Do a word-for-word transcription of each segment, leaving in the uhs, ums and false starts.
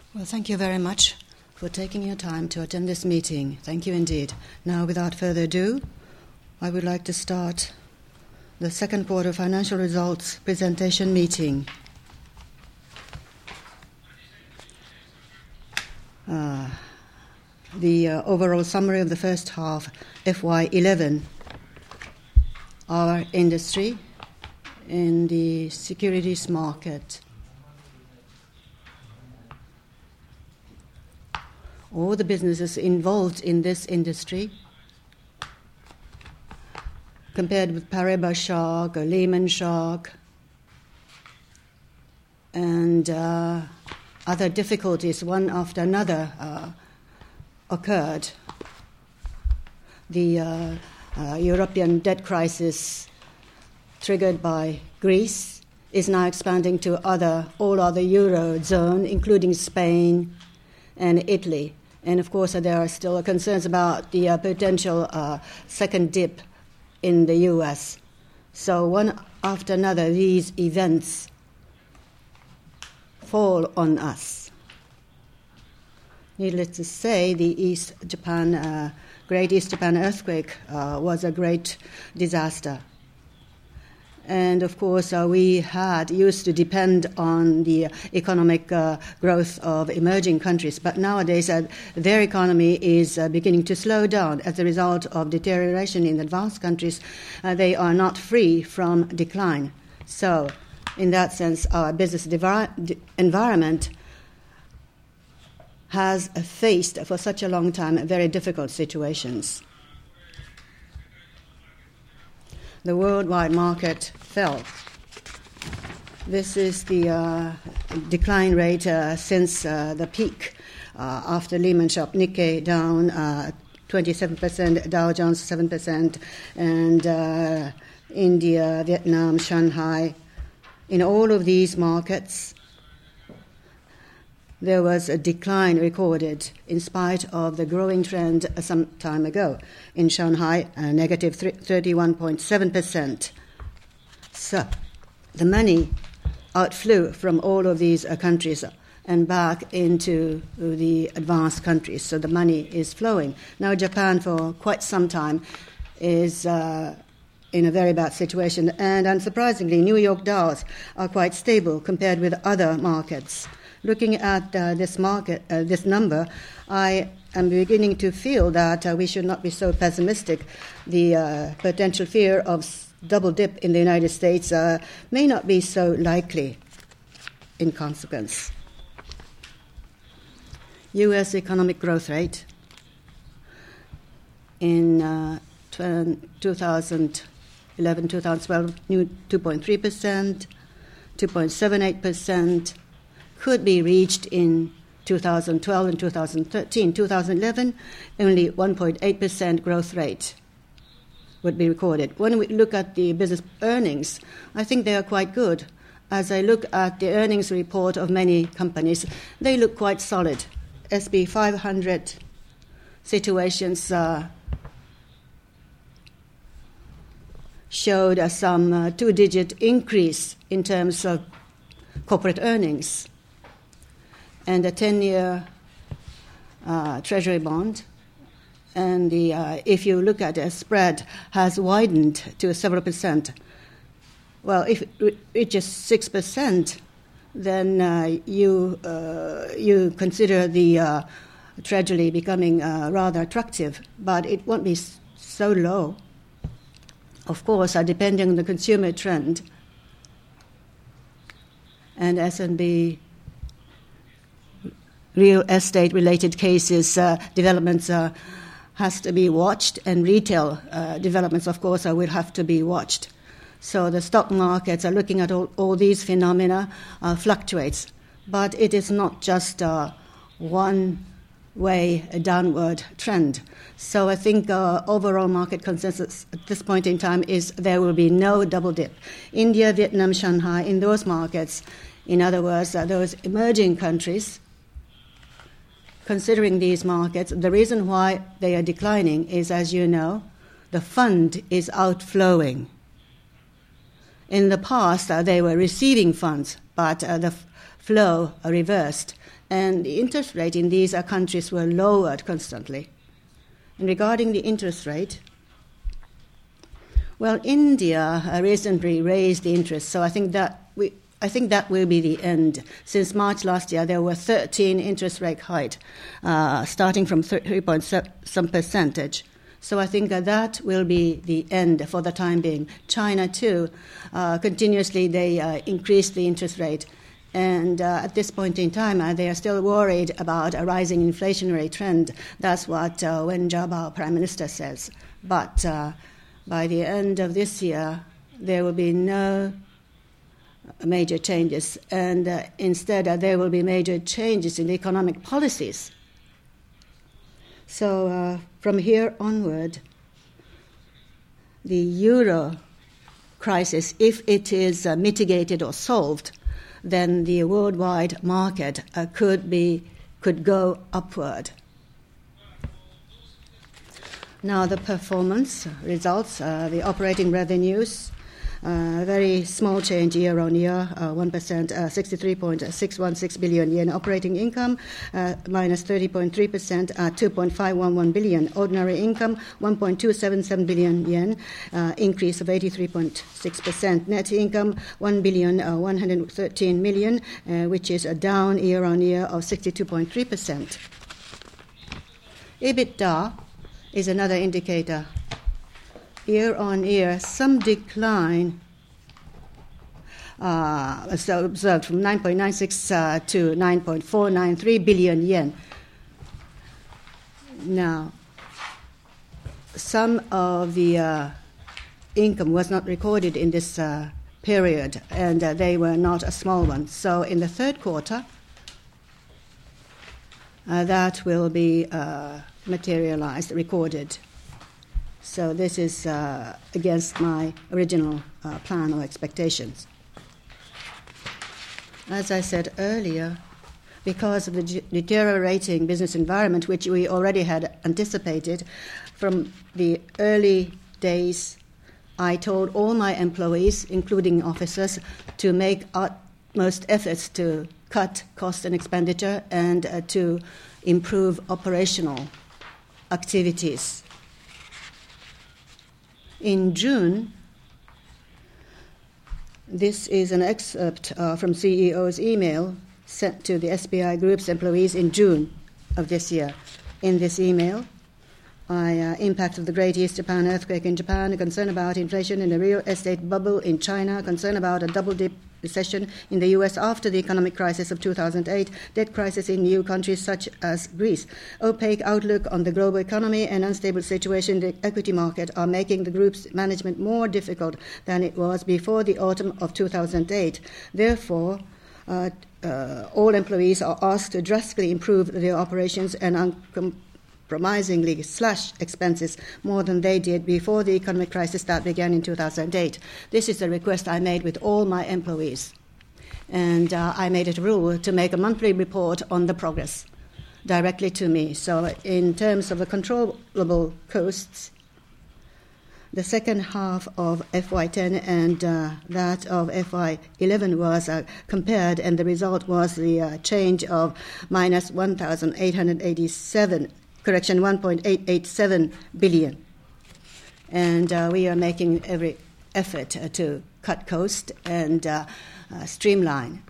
Well, thank you very much for taking your time to attend this meeting. Thank you indeed. Now, without further ado, I would like to start the second quarter financial results presentation meeting. Uh, the uh, overall summary of the first half, F Y eleven, our industry in the securities market. All the businesses involved in this industry, compared with Paribas shock or Lehman shock and uh, other difficulties, one after another, uh, occurred. The uh, uh, European debt crisis triggered by Greece is now expanding to other all other Eurozone, including Spain and Italy. And of course, uh, there are still concerns about the uh, potential uh, second dip in the U S. So one after another, these events fall on us. Needless to say, the East Japan, uh, Great East Japan earthquake uh, was a great disaster. And of course, uh, we had used to depend on the economic uh, growth of emerging countries. But nowadays, uh, their economy is uh, beginning to slow down as a result of deterioration in advanced countries. Uh, they are not free from decline. So, in that sense, our business devi- environment has faced for such a long time very difficult situations. The worldwide market fell. This is the uh, decline rate uh, since uh, the peak uh, after Lehman shock. Nikkei down uh, twenty-seven percent, Dow Jones seven percent, and uh, India, Vietnam, Shanghai. In all of these markets, there was a decline recorded in spite of the growing trend some time ago. In Shanghai, a negative thirty-one point seven percent. So the money outflew from all of these uh, countries and back into the advanced countries. So the money is flowing. Now Japan, for quite some time, is uh, in a very bad situation. And unsurprisingly, New York Dows are quite stable compared with other markets. Looking at uh, this market, uh, this number, I am beginning to feel that uh, we should not be so pessimistic. The uh, potential fear of double dip in the United States uh, may not be so likely in consequence. U S economic growth rate in uh, twenty eleven to twenty twelve, new two point three percent, two point seven eight percent, could be reached in two thousand twelve and two thousand thirteen. two thousand eleven, only one point eight percent growth rate would be recorded. When we look at the business earnings, I think they are quite good. As I look at the earnings report of many companies, they look quite solid. S and P five hundred situations uh, showed uh, some uh, two-digit increase in terms of corporate earnings. And a ten-year uh, treasury bond, and the uh, if you look at it, spread has widened to several percent. Well, if it reaches six percent, then uh, you uh, you consider the uh, treasury becoming uh, rather attractive, but it won't be so low. Of course, uh, depending on the consumer trend, and S and P real estate-related cases, uh, developments uh, has to be watched, and retail uh, developments, of course, uh, will have to be watched. So the stock markets are looking at all, all these phenomena, uh, fluctuates. But it is not just uh, one-way downward trend. So I think uh, overall market consensus at this point in time is there will be no double dip. India, Vietnam, Shanghai, in those markets, in other words, uh, those emerging countries, considering these markets, the reason why they are declining is, as you know, the fund is outflowing. In the past, uh, they were receiving funds, but uh, the f- flow reversed, and the interest rate in these uh, countries were lowered constantly. And regarding the interest rate, well, India uh, recently raised the interest, so I think that we, I think that will be the end. Since March last year, there were thirteen interest rate hikes, uh, starting from three point some percentage. So I think that that will be the end for the time being. China, too, uh, continuously they uh, increased the interest rate. And uh, at this point in time, uh, they are still worried about a rising inflationary trend. That's what uh, Wen Jiabao, Prime Minister, says. But uh, by the end of this year, there will be no major changes. And uh, instead, uh, there will be major changes in the economic policies. So uh, from here onward, the euro crisis, if it is uh, mitigated or solved, then the worldwide market uh, could be could go upward. Now the performance results, uh, the operating revenues, uh, very small change year on year, uh, one percent, uh, sixty-three point six one six billion yen. Operating income, uh, minus thirty point three percent, uh, two point five one one billion. Ordinary income, one point two seven seven billion yen, uh, increase of eighty-three point six percent. Net income, one billion one hundred thirteen million, uh, which is a down year on year of sixty-two point three percent. EBITDA is another indicator. Year on year, some decline uh, so observed from nine point nine six uh, to nine point four nine three billion yen. Now, some of the uh, income was not recorded in this uh, period, and uh, they were not a small one. So in the third quarter, uh, that will be uh, materialized, recorded. So this is uh, against my original uh, plan or expectations. As I said earlier, because of the g- deteriorating business environment, which we already had anticipated from the early days, I told all my employees, including officers, to make utmost efforts to cut cost and expenditure and uh, to improve operational activities. In June, this is an excerpt uh, from C E O's email sent to the S B I Group's employees in June of this year. In this email, I uh, impact of the Great East Japan earthquake in Japan, concern about inflation in the real estate bubble in China, concern about a double-dip recession in the U S after the economic crisis of two thousand eight, debt crisis in E U countries such as Greece, opaque outlook on the global economy, and unstable situation in the equity market are making the group's management more difficult than it was before the autumn of two thousand eight. Therefore, uh, uh, all employees are asked to drastically improve their operations and uncom- compromisingly slash expenses more than they did before the economic crisis that began in two thousand eight. This is a request I made with all my employees. And uh, I made it a rule to make a monthly report on the progress directly to me. So in terms of the controllable costs, the second half of F Y ten and uh, that of F Y eleven was uh, compared, and the result was the uh, change of minus one thousand eight hundred eighty-seven correction, one point eight eight seven billion. And uh, we are making every effort uh, to cut cost and uh, uh, streamline.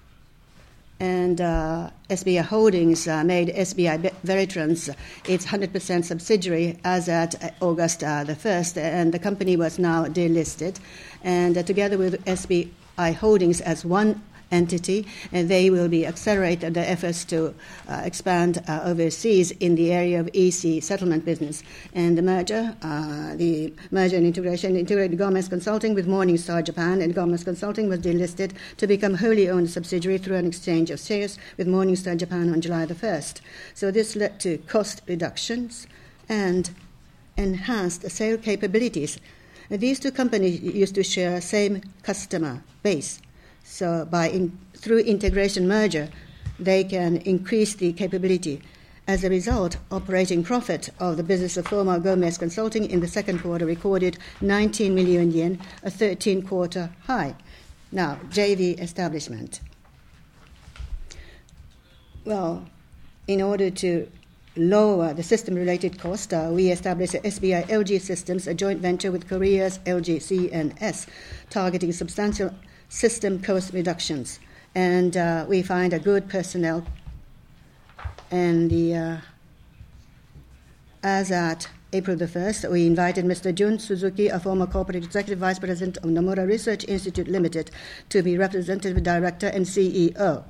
And uh, S B I Holdings uh, made S B I Veritrans its one hundred percent subsidiary as at August uh, the first, and the company was now delisted. And uh, together with S B I Holdings as one entity, and they will be accelerated the efforts to uh, expand uh, overseas in the area of E C settlement business. And the merger, uh, the merger and integration, integrated Gomez Consulting with Morningstar Japan, and Gomez Consulting was delisted to become wholly owned subsidiary through an exchange of shares with Morningstar Japan on July the first. So this led to cost reductions and enhanced sale capabilities. These two companies used to share same customer base. So by in, through integration merger, they can increase the capability. As a result, operating profit of the business of former Gomez Consulting in the second quarter recorded nineteen million yen, a thirteen-quarter high. Now, J V establishment. Well, in order to lower the system-related cost, uh, we established S B I L G Systems, a joint venture with Korea's L G C N S, targeting substantial system cost reductions. And uh, we find a good personnel. And the uh, as at April the first, we invited Mister Jun Suzuki, a former corporate executive vice president of Nomura Research Institute Limited, to be representative director and C E O.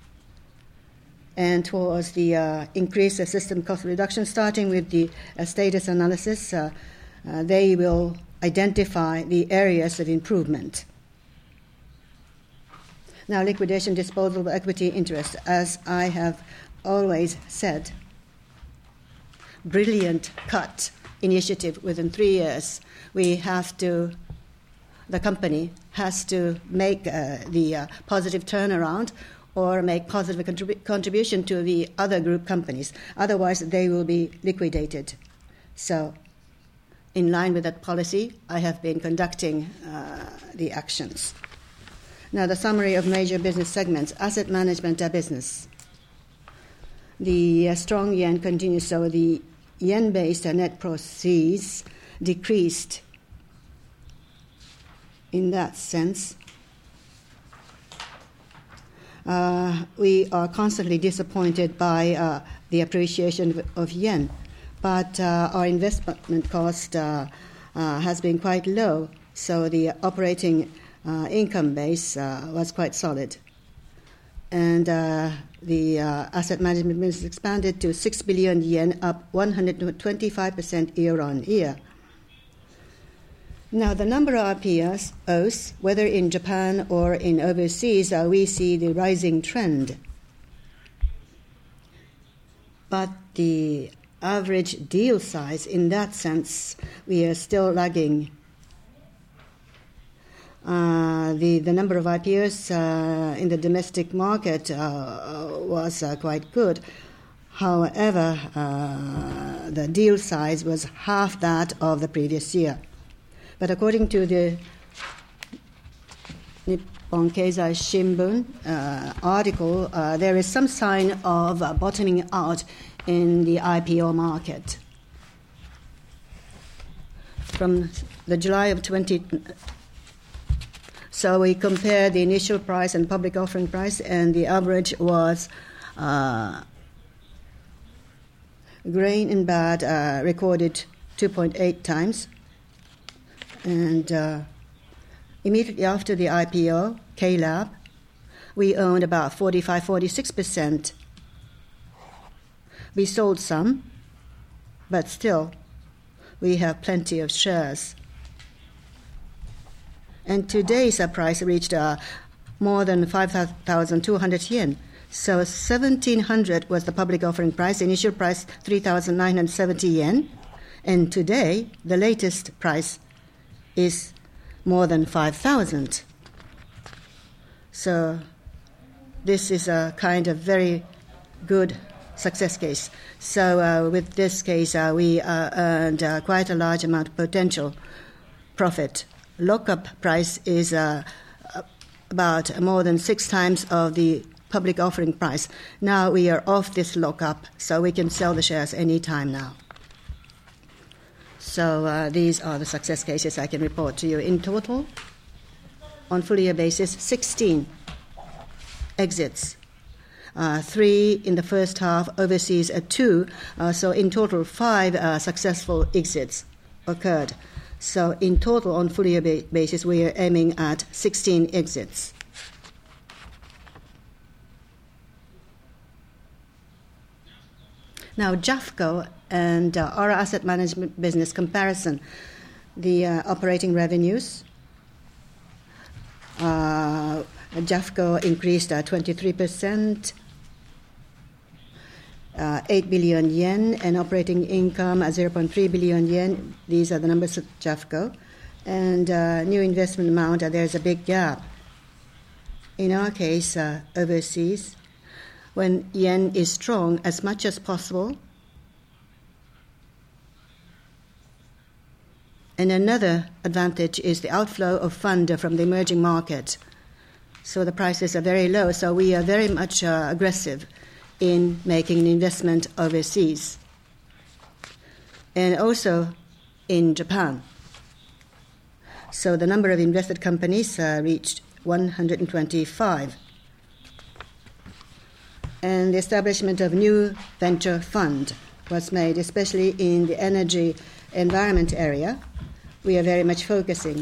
And towards the uh, increased uh, system cost reduction, starting with the uh, status analysis, uh, uh, they will identify the areas of improvement. Now, liquidation disposal of equity interest. As I have always said, brilliant cut initiative within three years. We have to, the company has to make uh, the uh, positive turnaround or make positive contribu- contribution to the other group companies. Otherwise, they will be liquidated. So, in line with that policy, I have been conducting uh, the actions. Now, the summary of major business segments. Asset management uh, business. The uh, strong yen continues, so the yen-based uh, net proceeds decreased in that sense. Uh, we are constantly disappointed by uh, the appreciation of, of yen, but uh, our investment cost uh, uh, has been quite low, so the operating uh, income base uh, was quite solid. And uh, the uh, asset management business expanded to six billion yen, up one hundred twenty-five percent year on year. Now, the number of I P Os, whether in Japan or in overseas, uh, we see the rising trend. But the average deal size, in that sense, we are still lagging. Uh, the, the number of I P Os uh, in the domestic market uh, was uh, quite good. However, uh, the deal size was half that of the previous year. But according to the Nippon Keizai Shimbun uh, article, uh, there is some sign of uh, bottoming out in the I P O market. From the July of twenty, so we compare the initial price and public offering price, and the average was uh, Grain and Bad uh, recorded two point eight times. And uh, immediately after the I P O, K-Lab, we owned about forty-five, forty-six percent. We sold some, but still, we have plenty of shares. And today's uh, price reached uh, more than five thousand two hundred yen. So seventeen hundred was the public offering price, initial price three thousand nine hundred seventy yen. And today, the latest price is more than five thousand. So this is a kind of very good success case. So uh, with this case, uh, we uh, earned uh, quite a large amount of potential profit. Lockup price is uh, about more than six times of the public offering price. Now we are off this lockup, so we can sell the shares any time now. So uh, these are the success cases I can report to you. In total, on full year basis, sixteen exits. Uh, three in the first half, overseas uh, two. Uh, so in total, five uh, successful exits occurred. So in total, on full year ba- basis, we are aiming at sixteen exits. Now, JAFCO and uh, our asset management business comparison, the uh, operating revenues. Uh, JAFCO increased uh, twenty-three percent, uh, eight billion yen, and operating income at zero point three billion yen. These are the numbers of JAFCO. And uh, new investment amount, uh, there's a big gap. In our case, uh, overseas, when yen is strong as much as possible. And another advantage is the outflow of fund from the emerging market. So the prices are very low. So we are very much uh, aggressive in making an investment overseas. And also in Japan. So the number of invested companies uh, reached one hundred twenty-five. And the establishment of new venture fund was made, especially in the energy environment area. We are very much focusing.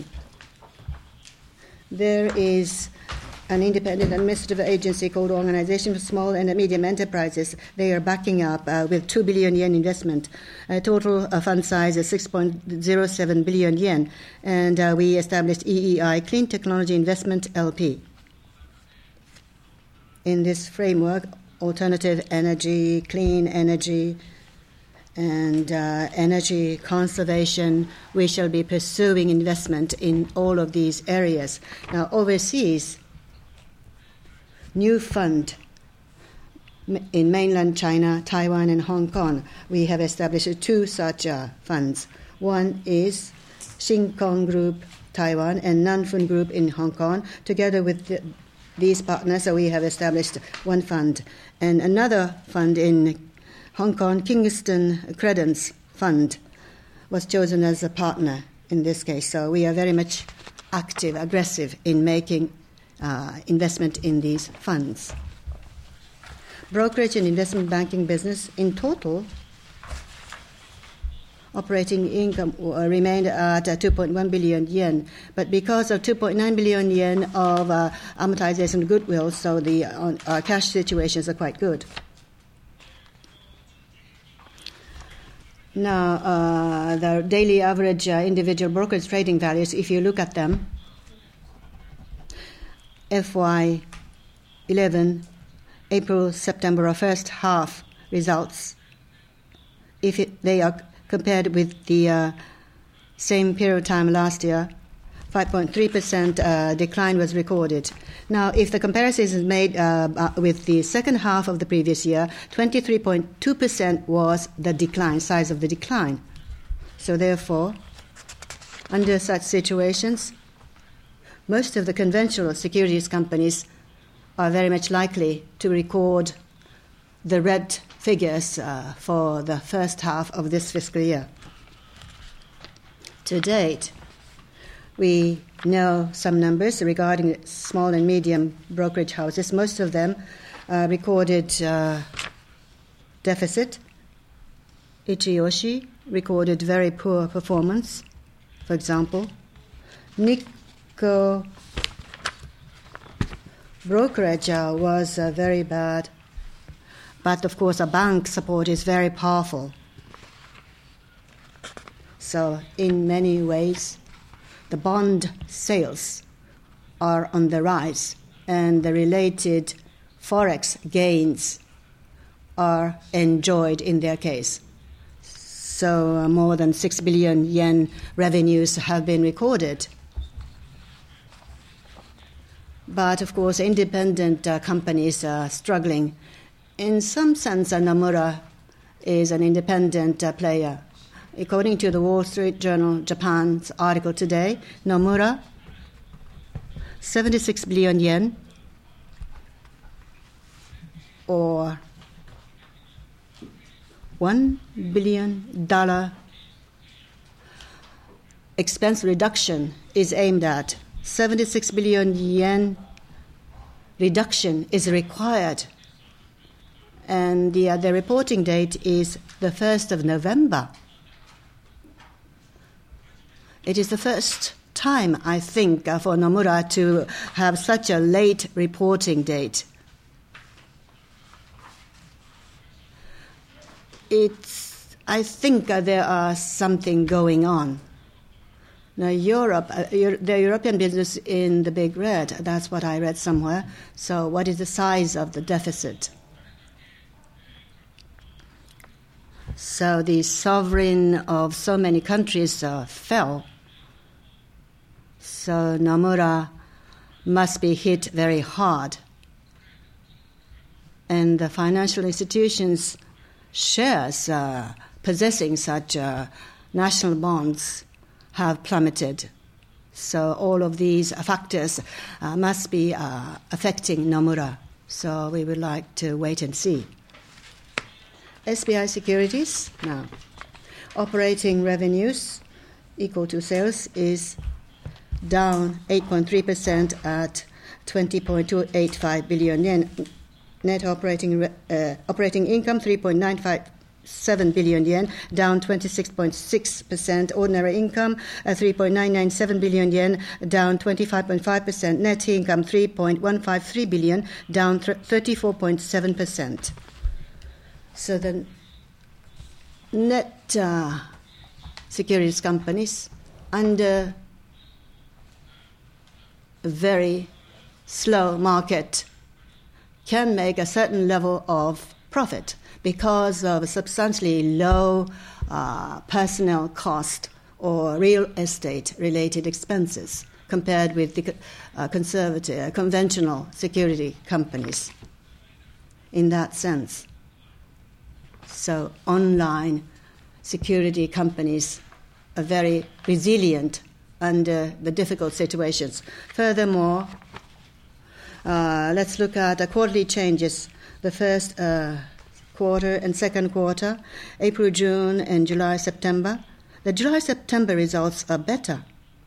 There is an independent administrative agency called Organization for Small and Medium Enterprises. They are backing up uh, with two billion yen investment. Uh, total uh, fund size is six point zero seven billion yen. And uh, we established E E I, Clean Technology Investment L P. In this framework, alternative energy, clean energy, and uh, energy conservation, we shall be pursuing investment in all of these areas. Now, overseas, new fund in mainland China, Taiwan, and Hong Kong, we have established two such uh, funds. One is Shinkong Group, Taiwan, and Nanfun Group in Hong Kong. Together with the, these partners, so we have established one fund. And another fund in Hong Kong, Kingston Credence Fund, was chosen as a partner in this case. So we are very much active, aggressive in making uh, investment in these funds. Brokerage and investment banking business in total, operating income remained at uh, two point one billion yen, but because of two point nine billion yen of uh, amortization of goodwill, so the uh, our cash situations are quite good. Now, uh, the daily average uh, individual brokerage trading values, if you look at them, F Y eleven, April, September, or first half results, if it, they are compared with the uh, same period of time last year, five point three percent uh, decline was recorded. Now, if the comparison is made uh, uh, with the second half of the previous year, twenty-three point two percent was the decline, size of the decline. So therefore, under such situations, most of the conventional securities companies are very much likely to record the red figures uh, for the first half of this fiscal year. To date, we know some numbers regarding small and medium brokerage houses. Most of them uh, recorded uh, deficit. Ichiyoshi recorded very poor performance, for example. Nikko brokerage uh, was uh, very bad. But, of course, a bank support is very powerful. So, in many ways, the bond sales are on the rise, and the related forex gains are enjoyed in their case. So, uh, more than six billion yen revenues have been recorded. But, of course, independent uh, companies are struggling. In some sense, uh, Nomura is an independent uh, player. According to the Wall Street Journal Japan's article today, Nomura, seventy-six billion yen, or one billion dollar expense reduction is aimed at. seventy-six billion yen reduction is required. And the, uh, the reporting date is the first of November. It is the first time, I think, uh, for Nomura to have such a late reporting date. It's, I think uh, there are something going on. Now, Europe, uh, the European business in the big red, that's what I read somewhere. So what is the size of the deficit? So the sovereign of so many countries uh, fell. So Nomura must be hit very hard. And the financial institutions' shares uh, possessing such uh, national bonds have plummeted. So all of these factors uh, must be uh, affecting Nomura. So we would like to wait and see. S B I Securities now. Operating revenues equal to sales is down eight point three percent at twenty point two eight five billion yen. Net operating re- uh, operating income three point nine five seven billion yen, down twenty-six point six percent. Ordinary income uh, three point nine nine seven billion yen, down twenty-five point five percent. Net income three point one five three billion, down thirty-four point seven percent. So the net uh, securities companies under a very slow market can make a certain level of profit because of substantially low uh, personnel cost or real estate-related expenses compared with the uh, conservative, uh, conventional security companies in that sense. So online security companies are very resilient under the difficult situations. Furthermore, uh, let's look at the quarterly changes. The first uh, quarter and second quarter, April, June, and July, September. The July-September results are better.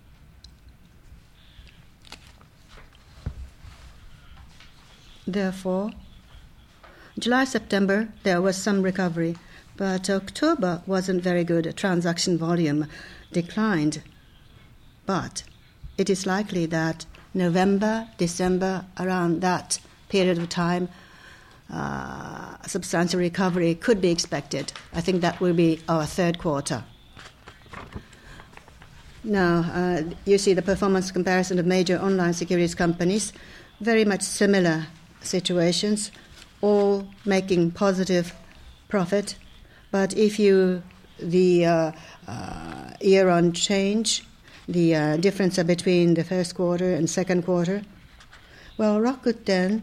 Therefore, July-September, there was some recovery, but October wasn't very good. Transaction volume declined. But it is likely that November, December, around that period of time, uh, a substantial recovery could be expected. I think that will be our third quarter. Now, uh, you see the performance comparison of major online securities companies, very much similar situations, all making positive profit. But if you, the uh, uh, year-on change, the uh, difference between the first quarter and second quarter, well, Rakuten,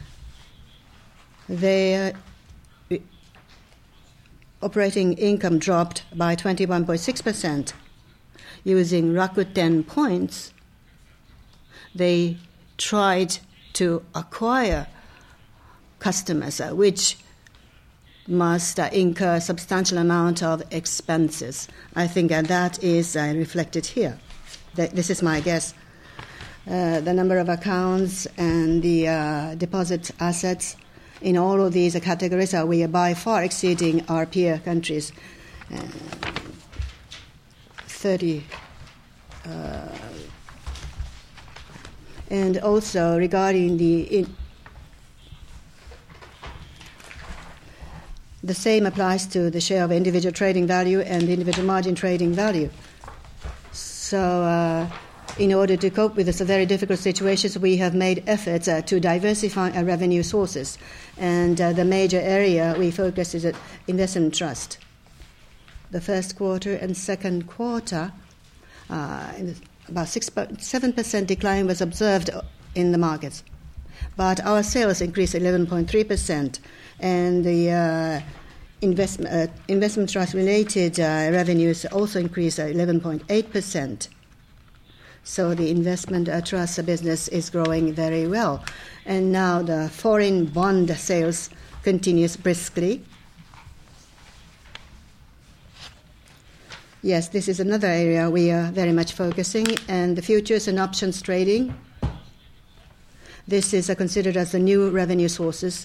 their uh, operating income dropped by twenty-one point six percent. Using Rakuten points, they tried to acquire customers, uh, which must uh, incur a substantial amount of expenses. I think uh, that is uh, reflected here. Th- this is my guess. Uh, the number of accounts and the uh, deposit assets in all of these uh, categories are we are by far exceeding our peer countries. Uh, thirty. Uh, and also regarding the in, the same applies to the share of individual trading value and individual margin trading value. So uh, in order to cope with this very difficult situations, we have made efforts uh, to diversify our revenue sources. And uh, the major area we focus is at investment trust. The first quarter and second quarter, uh, about six point seven percent decline was observed in the markets. But our sales increased eleven point three percent, and the uh, investment, uh, investment trust-related uh, revenues also increased eleven point eight percent. So the investment uh, trust business is growing very well. And now the foreign bond sales continues briskly. Yes, this is another area we are very much focusing, and the futures and options trading. This is uh, considered as the new revenue sources.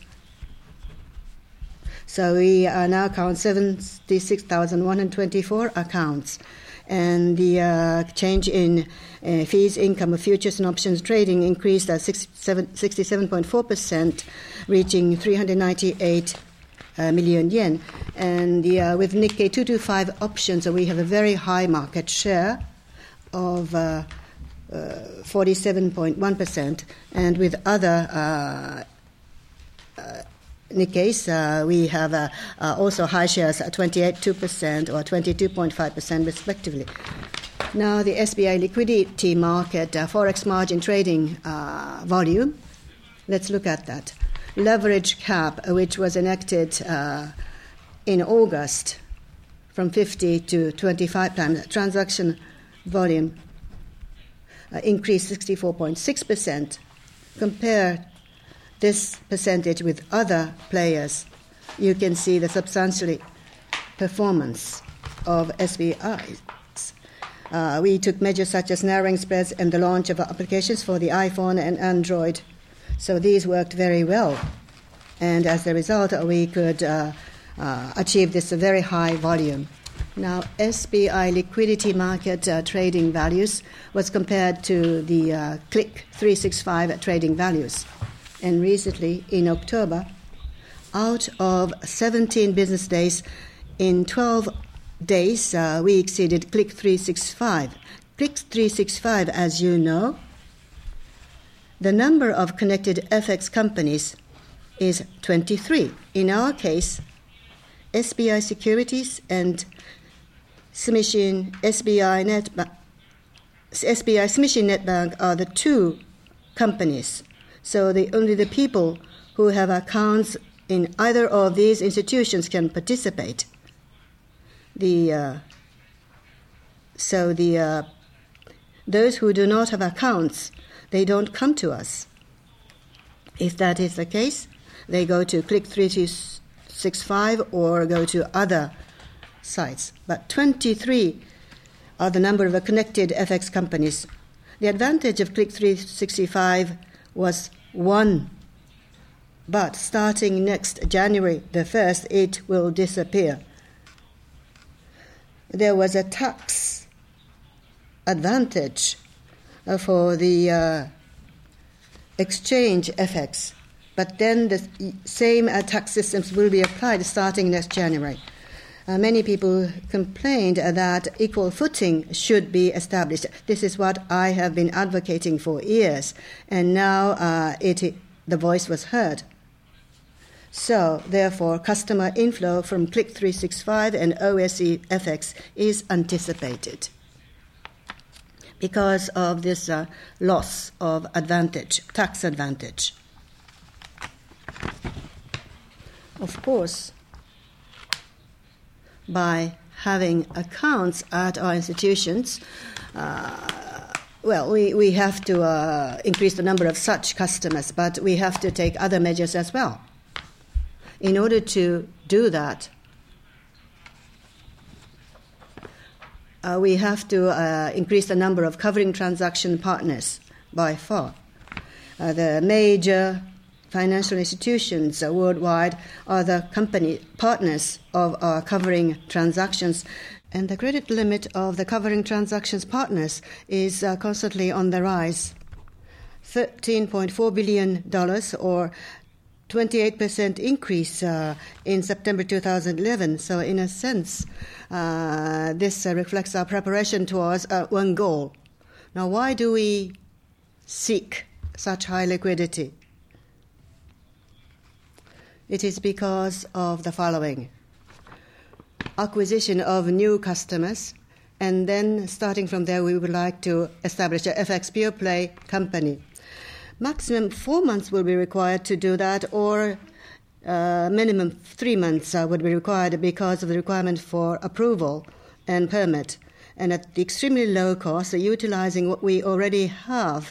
So we uh, now count seventy-six thousand one hundred twenty-four accounts, and the uh, change in uh, fees income of futures and options trading increased at sixty-seven point four percent, reaching three hundred ninety-eight Uh, million yen. And the, uh, with Nikkei two twenty-five options, uh, we have a very high market share of uh, uh, forty-seven point one percent. And with other uh, uh, Nikkeis, uh, we have uh, uh, also high shares at twenty-eight point two percent or twenty-two point five percent respectively. Now the S B I liquidity market, uh, forex margin trading uh, volume, let's look at that. Leverage cap, which was enacted uh, in August from fifty to twenty-five times transaction volume, uh, increased sixty-four point six percent. Compare this percentage with other players, you can see the substantially performance of S B I. Uh, we took measures such as narrowing spreads and the launch of applications for the iPhone and Android. So these worked very well. And as a result, we could uh, uh, achieve this very high volume. Now, S B I liquidity market uh, trading values was compared to the uh, Click three sixty-five trading values. And recently, in October, out of seventeen business days, in twelve days, uh, we exceeded Click three sixty-five. Click three sixty-five, as you know, the number of connected F X companies is twenty-three. In our case, S B I Securities and Sumishin S B I Net S B I Sumishin Net Bank are the two companies. So the, only the people who have accounts in either of these institutions can participate. The uh, so the uh, those who do not have accounts, they don't come to us. If that is the case, they go to Click three sixty-five or go to other sites. But twenty-three are the number of connected F X companies. The advantage of Click three sixty-five was one, but starting next January the first, it will disappear. There was a tax advantage for the uh, exchange F X, but then the same uh, tax systems will be applied starting next January. Uh, many people complained uh, that equal footing should be established. This is what I have been advocating for years, and now uh, it, the voice was heard. So, therefore, customer inflow from Click three sixty-five and O S E F X is anticipated because of this uh, loss of advantage, tax advantage. Of course, by having accounts at our institutions, uh, well, we, we have to uh, increase the number of such customers, but we have to take other measures as well. In order to do that, uh, we have to uh, increase the number of covering transaction partners by far. Uh, the major financial institutions uh, worldwide are the company partners of our covering transactions, and the credit limit of the covering transactions partners is uh, constantly on the rise. thirteen point four billion dollars or twenty-eight percent increase uh, in September two thousand eleven. So in a sense, uh, this uh, reflects our preparation towards uh, one goal. Now, why do we seek such high liquidity? It is because of the following: acquisition of new customers, and then starting from there, we would like to establish a F X pure play company. Maximum four months will be required to do that, or uh, minimum three months uh, would be required because of the requirement for approval and permit. And at the extremely low cost, uh, utilizing what we already have,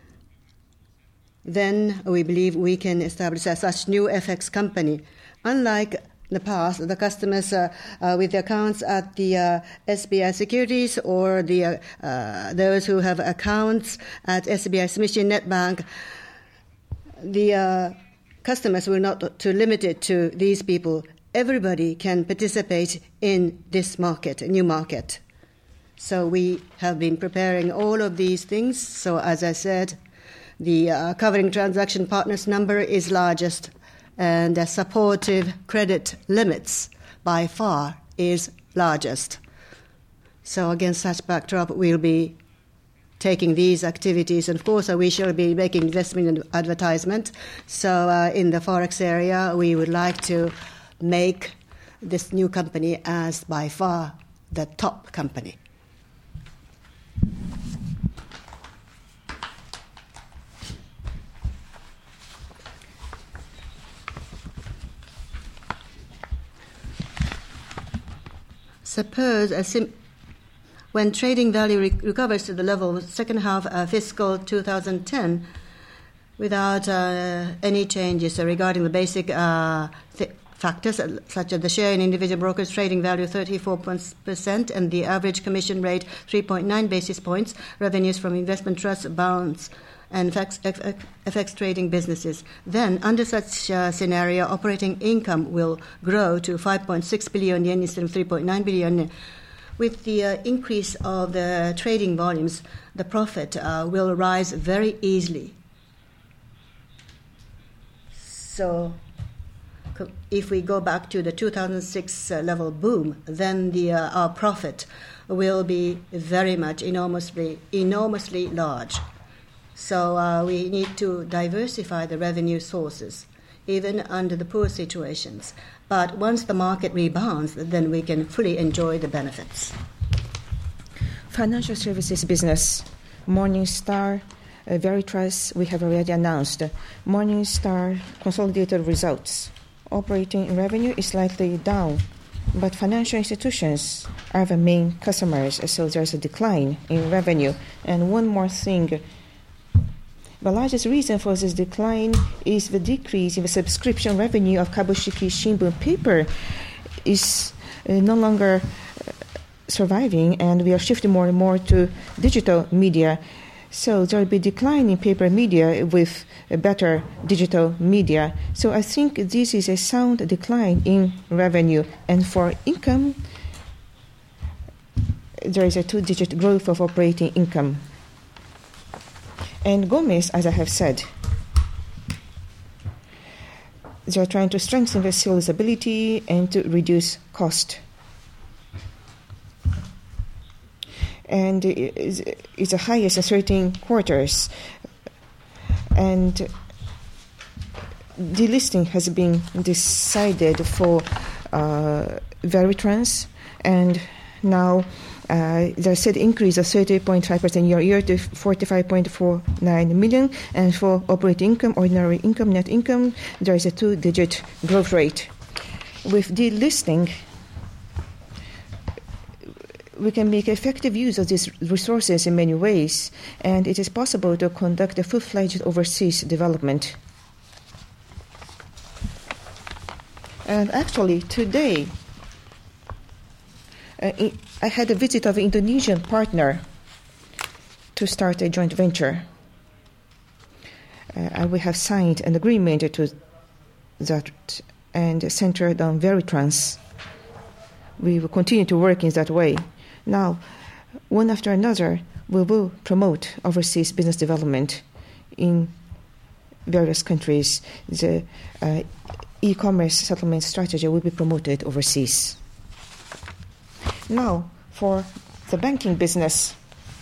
then we believe we can establish a such new F X company. Unlike the past, the customers uh, uh, with accounts at the uh, S B I Securities or the uh, uh, those who have accounts at S B I Sumishin Net Bank, the uh, customers will not to limit it to these people. Everybody can participate in this market, a new market. So we have been preparing all of these things. So as I said, the uh, covering transaction partners number is largest, and the supportive credit limits by far is largest. So against such backdrop, we'll be taking these activities, and of course uh, we shall be making investment in advertisement. So uh, in the Forex area, we would like to make this new company as by far the top company. Suppose a sim- when trading value re- recovers to the level of second half uh, fiscal two thousand ten, without uh, any changes regarding the basic uh, th- factors uh, such as the share in individual brokers trading value thirty-four percent and the average commission rate three point nine basis points, revenues from investment trusts, bonds, and F X, F X trading businesses. Then, under such uh, scenario, operating income will grow to five point six billion yen instead of three point nine billion yen. With the uh, increase of the trading volumes, the profit uh, will rise very easily. So, if we go back to the two thousand six uh, level boom, then the uh, our profit will be very much enormously, enormously large. So uh, we need to diversify the revenue sources, even under the poor situations. But once the market rebounds, then we can fully enjoy the benefits. Financial services business, Morningstar, uh, Veritas, we have already announced. Morningstar consolidated results. Operating revenue is slightly down, but financial institutions are the main customers, so there's a decline in revenue. And one more thing, the largest reason for this decline is the decrease in the subscription revenue of Kabushiki Shimbun paper is uh, no longer uh, surviving, and we are shifting more and more to digital media. So there will be a decline in paper media with a better digital media. So I think this is a sound decline in revenue. And for income, there is a two-digit growth of operating income. And Gomez, as I have said, they are trying to strengthen the sales ability and to reduce cost. And it's the highest in certain quarters. And delisting has been decided for uh, Veritrans, and now Uh, there is an increase of thirty point five percent year-on-year to forty-five point four nine million. And for operating income, ordinary income, net income, there is a two-digit growth rate. With delisting, we can make effective use of these resources in many ways, and it is possible to conduct a full-fledged overseas development. And actually, today, uh, I had a visit of an Indonesian partner to start a joint venture. Uh, and we have signed an agreement to that and centered on Veritrans. We will continue to work in that way. Now, one after another, we will promote overseas business development in various countries. The uh, e-commerce settlement strategy will be promoted overseas. Now, for the banking business,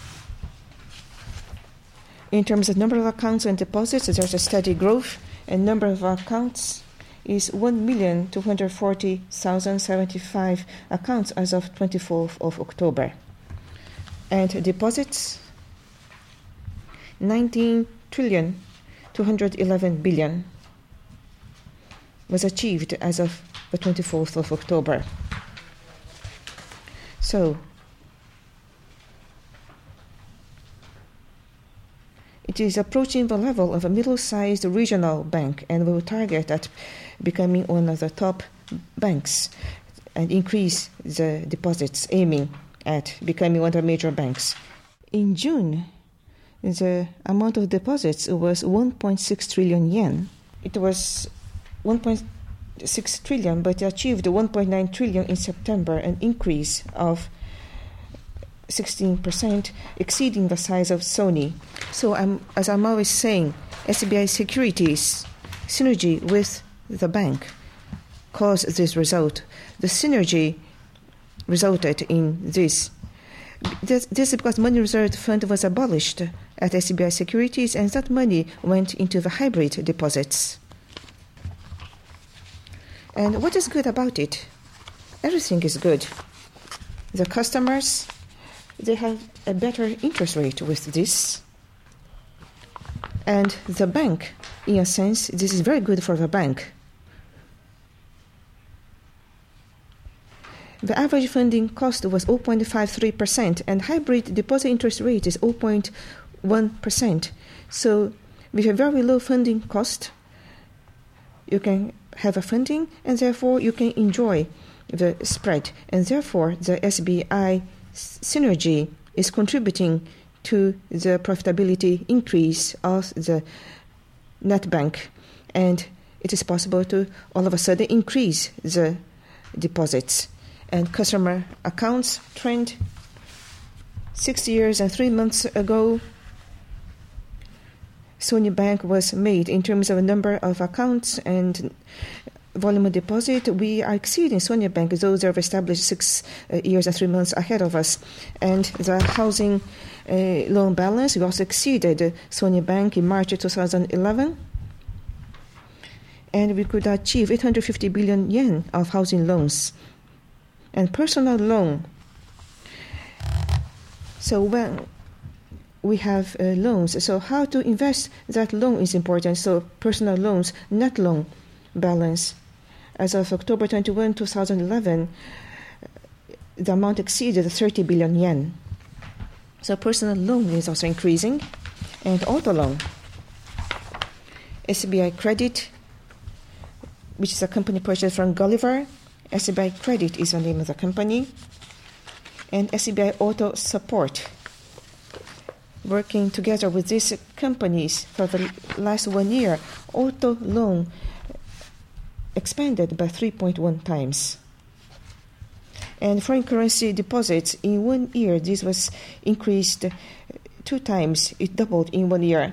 in terms of number of accounts and deposits, there's a steady growth, and number of accounts is one million two hundred forty thousand seventy-five accounts as of twenty-fourth of October. And deposits, nineteen trillion two hundred eleven billion was achieved as of the twenty-fourth of October. So, it is approaching the level of a middle-sized regional bank, and we will target at becoming one of the top banks and increase the deposits, aiming at becoming one of the major banks. In June, the amount of deposits was one point six trillion yen. It was one point six trillion, but achieved one point nine trillion in September, an increase of sixteen percent, exceeding the size of Sony. So, I'm, as I'm always saying, S B I Securities synergy with the bank caused this result. The synergy resulted in this. This, this is because money reserve fund was abolished at S B I Securities, and that money went into the hybrid deposits. And what is good about it? Everything is good. The customers, they have a better interest rate with this. And the bank, in a sense, this is very good for the bank. The average funding cost was zero point five three percent, and hybrid deposit interest rate is zero point one percent. So with a very low funding cost, you can have a funding, and therefore you can enjoy the spread. And therefore, the S B I synergy is contributing to the profitability increase of the net bank. And it is possible to all of a sudden increase the deposits. And customer accounts trend six years and three months ago, Sonia Bank was made in terms of a number of accounts and volume of deposit. We are exceeding Sonia Bank. Those are established six uh, years and three months ahead of us. And the housing uh, loan balance, we also exceeded uh, Sonia Bank in March two thousand eleven. And we could achieve eight hundred fifty billion yen of housing loans. And personal loan. So when we have uh, loans, so how to invest that loan is important. So personal loans, net loan balance. As of October twenty-first, two thousand eleven, the amount exceeded thirty billion yen. So personal loan is also increasing. And auto loan. S B I Credit, which is a company purchased from Gulliver. S B I Credit is the name of the company. And S B I Auto Support, working together with these companies for the last one year, auto loan expanded by three point one times. And foreign currency deposits in one year, this was increased two times. It doubled in one year.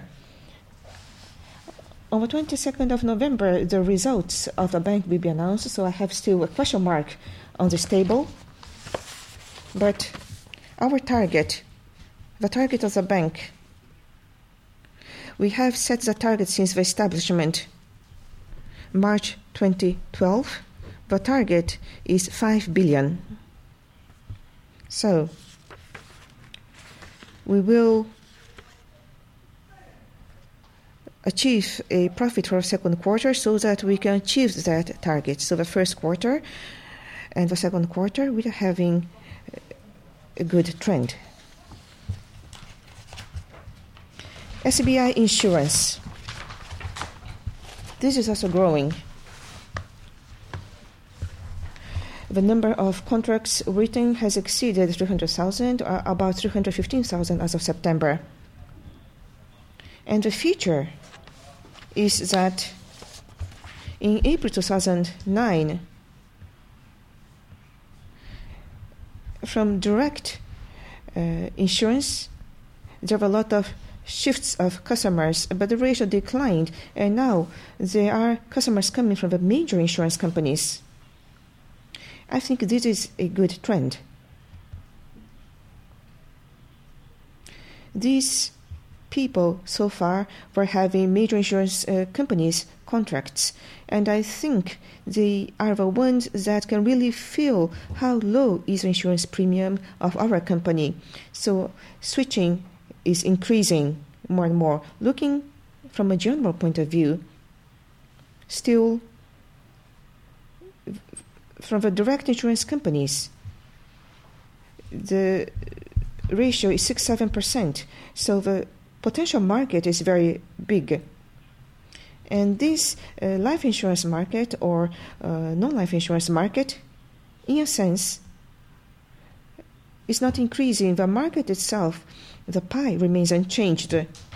On the twenty-second of November, the results of the bank will be announced, so I have still a question mark on this table. But our target, the target of the bank, we have set the target since the establishment, March twenty twelve. The target is five billion. So we will achieve a profit for the second quarter so that we can achieve that target. So the first quarter and the second quarter, we are having a good trend. S B I Insurance. This is also growing. The number of contracts written has exceeded three hundred thousand, or about three hundred fifteen thousand as of September. And the feature is that in April two thousand nine, from direct uh, insurance, there were a lot of shifts of customers, but the ratio declined, and now there are customers coming from the major insurance companies. I think this is a good trend. These people so far were having major insurance uh, companies contracts, and I think they are the ones that can really feel how low is the insurance premium of our company. So switching is increasing more and more. Looking from a general point of view, still from the direct insurance companies, the ratio is six to seven percent. So the potential market is very big. And this uh, life insurance market or uh, non-life insurance market, in a sense, is not increasing. The market itself, the pie remains unchanged.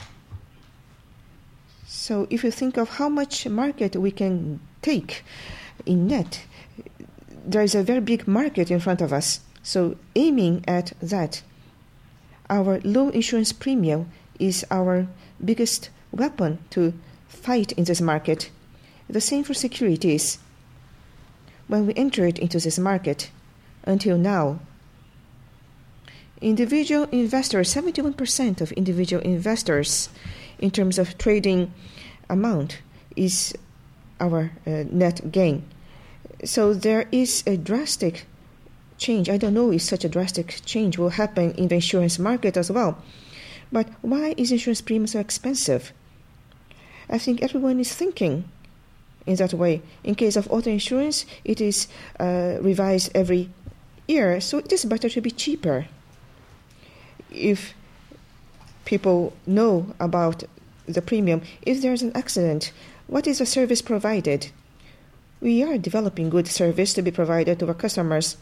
So if you think of how much market we can take in net, there is a very big market in front of us. So aiming at that, our low insurance premium is our biggest weapon to fight in this market. The same for securities. When we entered into this market, until now, individual investors, seventy-one percent of individual investors in terms of trading amount is our uh, net gain. So there is a drastic change. I don't know if such a drastic change will happen in the insurance market as well. But why is insurance premium so expensive? I think everyone is thinking in that way. In case of auto insurance, it is uh, revised every year, so it is better to be cheaper. If people know about the premium, if there's an accident, what is the service provided? We are developing good service to be provided to our customers.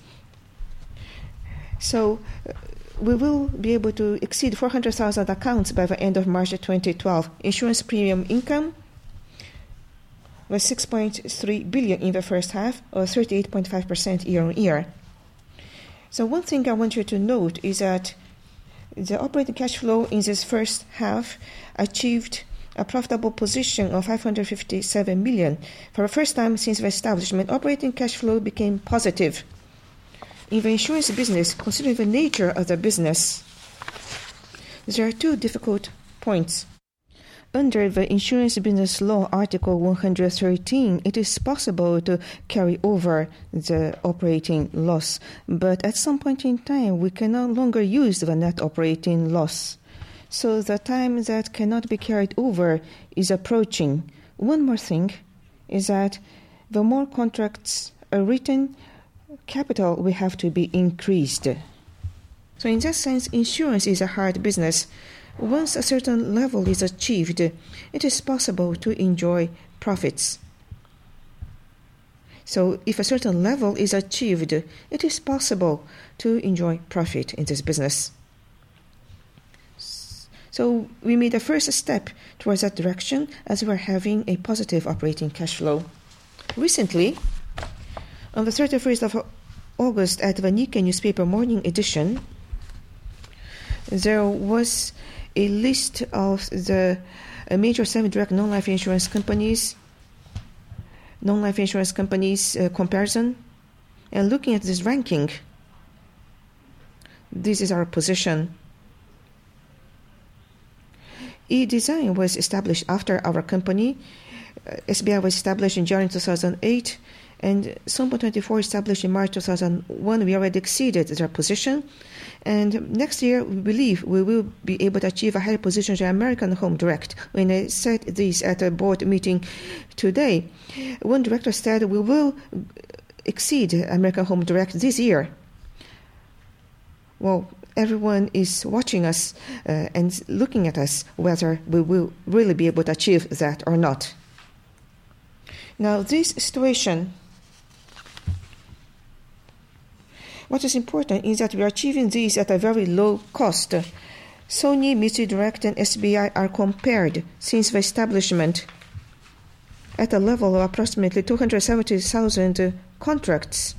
So uh, we will be able to exceed four hundred thousand accounts by the end of March twenty twelve. Insurance premium income was six point three billion in the first half, or thirty-eight point five percent year on year. So one thing I want you to note is that the operating cash flow in this first half achieved a profitable position of five hundred fifty-seven million. For the first time since the establishment, operating cash flow became positive. In the insurance business, considering the nature of the business, there are two difficult points. Under the Insurance Business Law, Article one hundred thirteen, it is possible to carry over the operating loss, but at some point in time, we can no longer use the net operating loss. So the time that cannot be carried over is approaching. One more thing is that the more contracts are written, capital will have to be increased. So in that sense, insurance is a hard business. Once a certain level is achieved, it is possible to enjoy profits. So if a certain level is achieved, it is possible to enjoy profit in this business. So we made a first step towards that direction as we are having a positive operating cash flow. Recently, on the thirty-first of August at the Nikkei newspaper morning edition, there was a list of the major semi-direct non-life insurance companies, non-life insurance companies uh, comparison. And looking at this ranking, this is our position. E-Design was established after our company. Uh, S B I was established in January two thousand eight, and Sompo twenty-four established in March two thousand one. We already exceeded their position. And next year, we believe we will be able to achieve a higher position to American Home Direct. When I said this at a board meeting today, one director said we will exceed American Home Direct this year. Well, everyone is watching us uh, and looking at us whether we will really be able to achieve that or not. Now, this situation, what is important is that we are achieving this at a very low cost. Sony, Mitsui Direct, and S B I are compared since the establishment at a level of approximately two hundred seventy thousand contracts.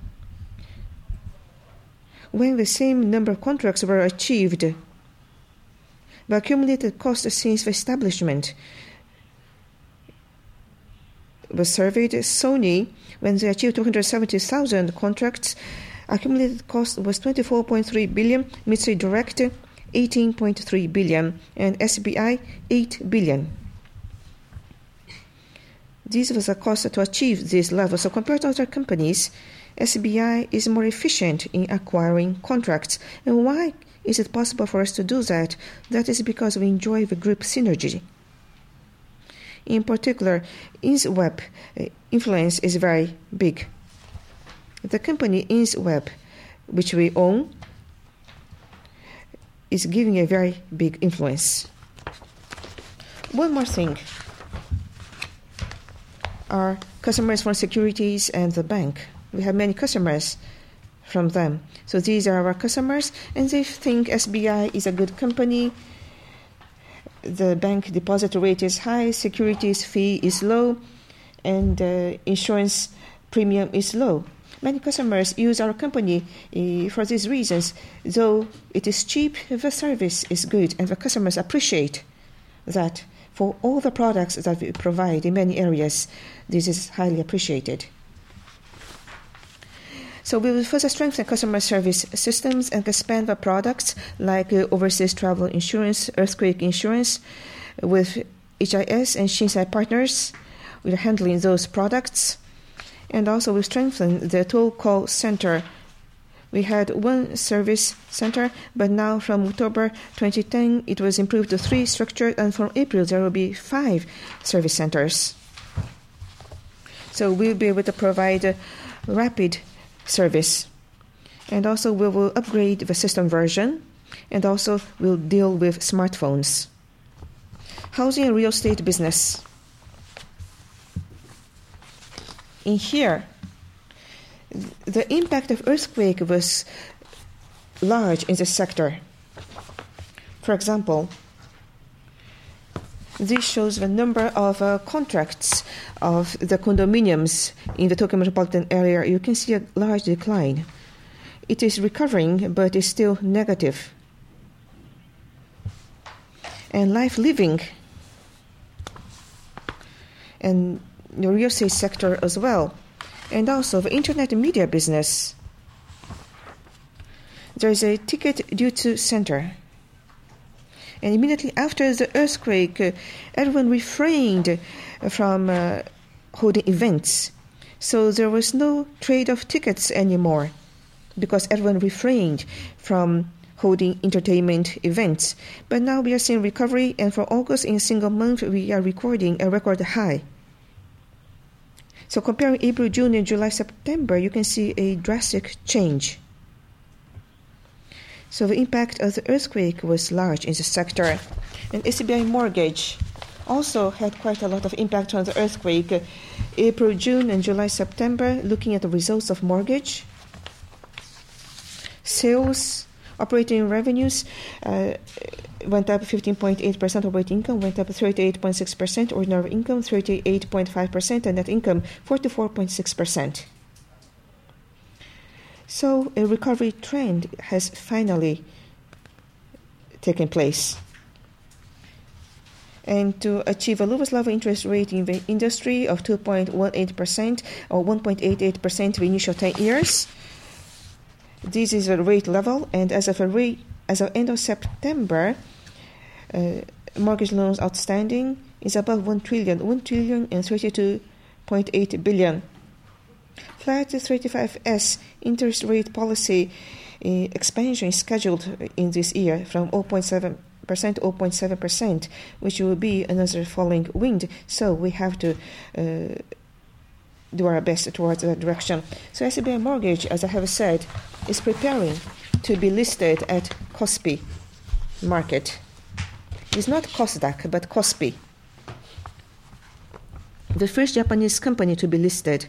When the same number of contracts were achieved, the accumulated cost since the establishment was surveyed. Sony, when they achieved two hundred seventy thousand contracts, accumulated cost was twenty-four point three billion, Mitsui Direct eighteen point three billion, and S B I eight billion. This was the cost to achieve this level. So compared to other companies, S B I is more efficient in acquiring contracts. And why is it possible for us to do that? That is because we enjoy the group synergy. In particular, InsWeb uh, influence is very big. The company InsWeb, which we own, is giving a very big influence. One more thing. Our customers from securities and the bank. We have many customers from them. So these are our customers, and they think S B I is a good company. The bank deposit rate is high, securities fee is low, and uh, insurance premium is low. Many customers use our company uh, for these reasons. Though it is cheap, the service is good, and the customers appreciate that. For all the products that we provide in many areas, this is highly appreciated. So we will further strengthen customer service systems and expand the products like uh, overseas travel insurance, earthquake insurance. With H I S and Shinsei Partners, we are handling those products. And also we strengthen the toll call center. We had one service center, but now from October twenty ten, it was improved to three structured, and from April there will be five service centers. So we'll be able to provide a rapid service. And also we will upgrade the system version, and also we'll deal with smartphones. Housing and real estate business. In here, the impact of earthquake was large in the sector. For example, this shows the number of uh, contracts of the condominiums in the Tokyo metropolitan area. You can see a large decline. It is recovering, but is still negative. And life living and the real estate sector as well. And also the internet and media business. There is a ticket due to center. And immediately after the earthquake, uh, everyone refrained from uh, holding events. So there was no trade of tickets anymore because everyone refrained from holding entertainment events. But now we are seeing recovery, and for August in a single month, we are recording a record high. So comparing April, June, and July, September, you can see a drastic change. So the impact of the earthquake was large in the sector. And S B I Mortgage also had quite a lot of impact on the earthquake. Uh, April, June, and July, September, looking at the results of mortgage. Sales, operating revenues uh, went up fifteen point eight percent, operating income went up thirty-eight point six percent, ordinary income thirty-eight point five percent, and net income forty-four point six percent. So a recovery trend has finally taken place. And to achieve a lowest level interest rate in the industry of two point one eight percent or one point eight eight percent for initial ten years, this is a rate level. And as of a rate, as of end of September, uh, mortgage loans outstanding is above one trillion, one trillion and thirty-two point eight billion. Flat thirty-five S interest rate policy uh, expansion is scheduled in this year from zero point seven percent to zero point seven percent, which will be another falling wind. So we have to uh, do our best towards that direction. So S B I Mortgage, as I have said, is preparing to be listed at Kospi market. It's not Kosdaq, but Kospi. The first Japanese company to be listed.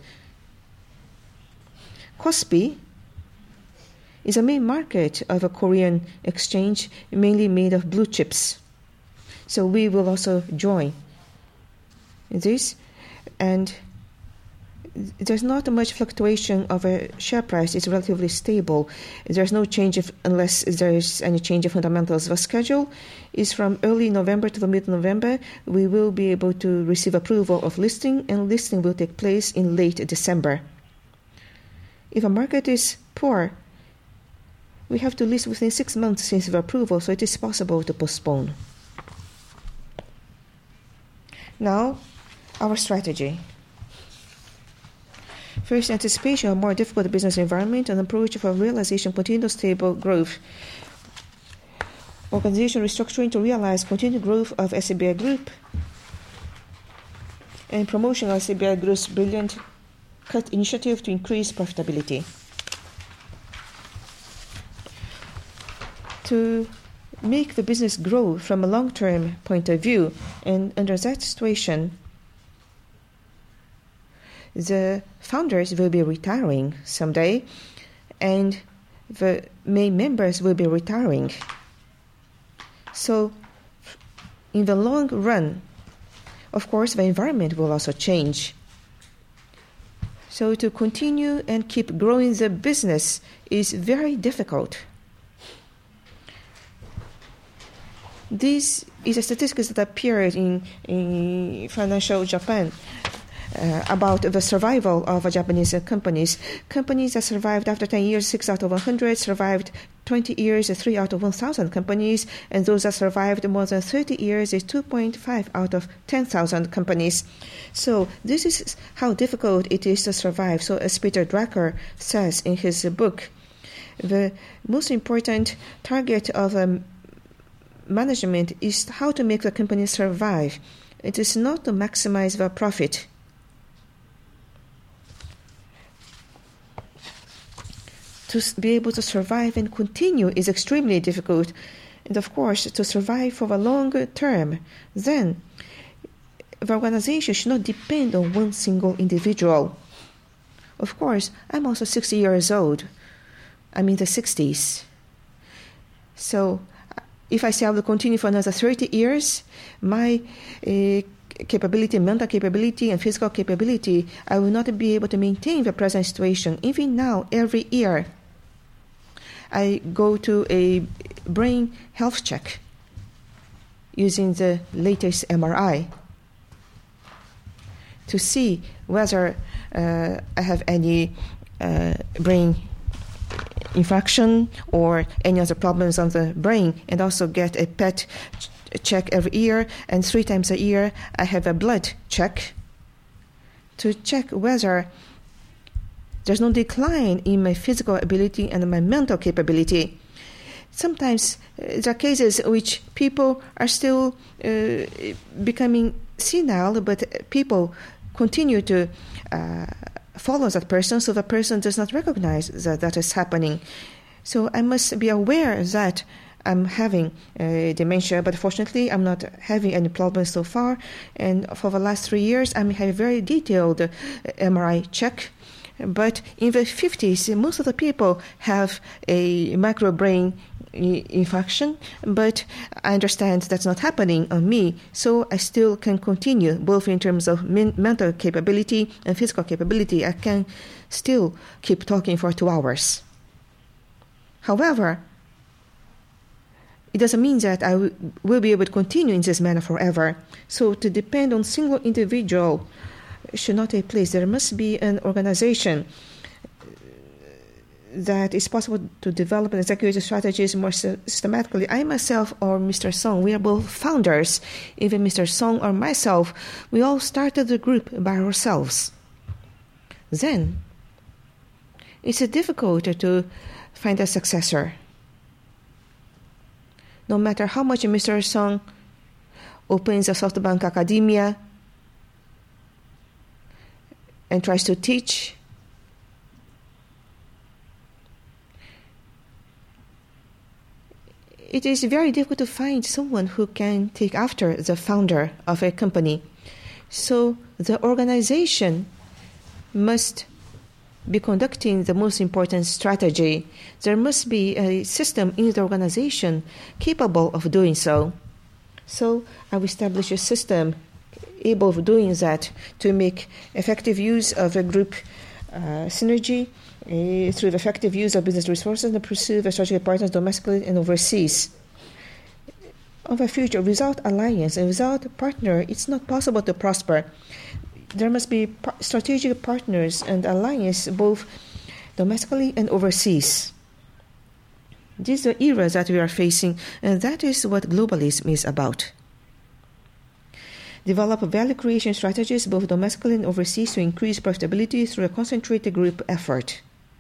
Kospi is a main market of a Korean exchange, mainly made of blue chips. So we will also join this, and there's not much fluctuation of a share price. It's relatively stable. There's no change if, unless there's any change of fundamentals. The schedule is from early November to the mid-November. We will be able to receive approval of listing, and listing will take place in late December. If a market is poor, we have to list within six months since the approval, so it is possible to postpone. Now, our strategy. First, anticipation of a more difficult business environment and approach for realization of continuous stable growth. Organization restructuring to realize continued growth of S B I Group and promotion of S B I Group's brilliant cut initiative to increase profitability. To make the business grow from a long-term point of view, and under that situation, the founders will be retiring someday, and the main members will be retiring. So, in the long run, of course, the environment will also change. So to continue and keep growing the business is very difficult. This is a statistics that appeared in, in Financial Japan uh, about the survival of Japanese companies. Companies that survived after ten years, six out of one hundred, survived twenty years, three out of one thousand companies, and those that survived more than thirty years is two point five out of ten thousand companies. So this is how difficult it is to survive. So as Peter Drucker says in his book, the most important target of um, management is how to make the company survive. It is not to maximize the profit. to be able to survive and continue is extremely difficult. And of course, to survive for a longer term, then the organization should not depend on one single individual. Of course, I'm also sixty years old. I'm in the sixties. So if I say I will continue for another thirty years, my uh, capability, mental capability, and physical capability, I will not be able to maintain the present situation. Even now, every year, I go to a brain health check using the latest M R I to see whether uh, I have any uh, brain infection or any other problems on the brain, and also get a P E T ch- check every year, and three times a year I have a blood check to check whether there's no decline in my physical ability and my mental capability. Sometimes uh, there are cases in which people are still uh, becoming senile, but people continue to uh, follow that person, so the person does not recognize that that is happening. So I must be aware that I'm having uh, dementia, but fortunately I'm not having any problems so far. And for the last three years, I'm having a very detailed uh, M R I check. But in the fifties, most of the people have a microbrain infection, but I understand that's not happening on me, so I still can continue, both in terms of min- mental capability and physical capability. I can still keep talking for two hours. However, it doesn't mean that I w- will be able to continue in this manner forever. So to depend on single individual should not take place. There must be an organization that is possible to develop and execute strategies more systematically. I myself or Mister Song, we are both founders. Even Mister Song or myself, we all started the group by ourselves. Then, it's difficult to find a successor. No matter how much Mister Song opens a SoftBank Academia and tries to teach, it is very difficult to find someone who can take after the founder of a company. So the organization must be conducting the most important strategy. There must be a system in the organization capable of doing so. So I will establish a system able of doing that to make effective use of a group uh, synergy uh, through the effective use of business resources and pursue the strategic partners domestically and overseas. Of the future, without alliance and without partner, it's not possible to prosper. There must be par- strategic partners and alliance both domestically and overseas. This is the era that we are facing, and that is what globalism is about. Develop value creation strategies both domestically and overseas to increase profitability through a concentrated group effort.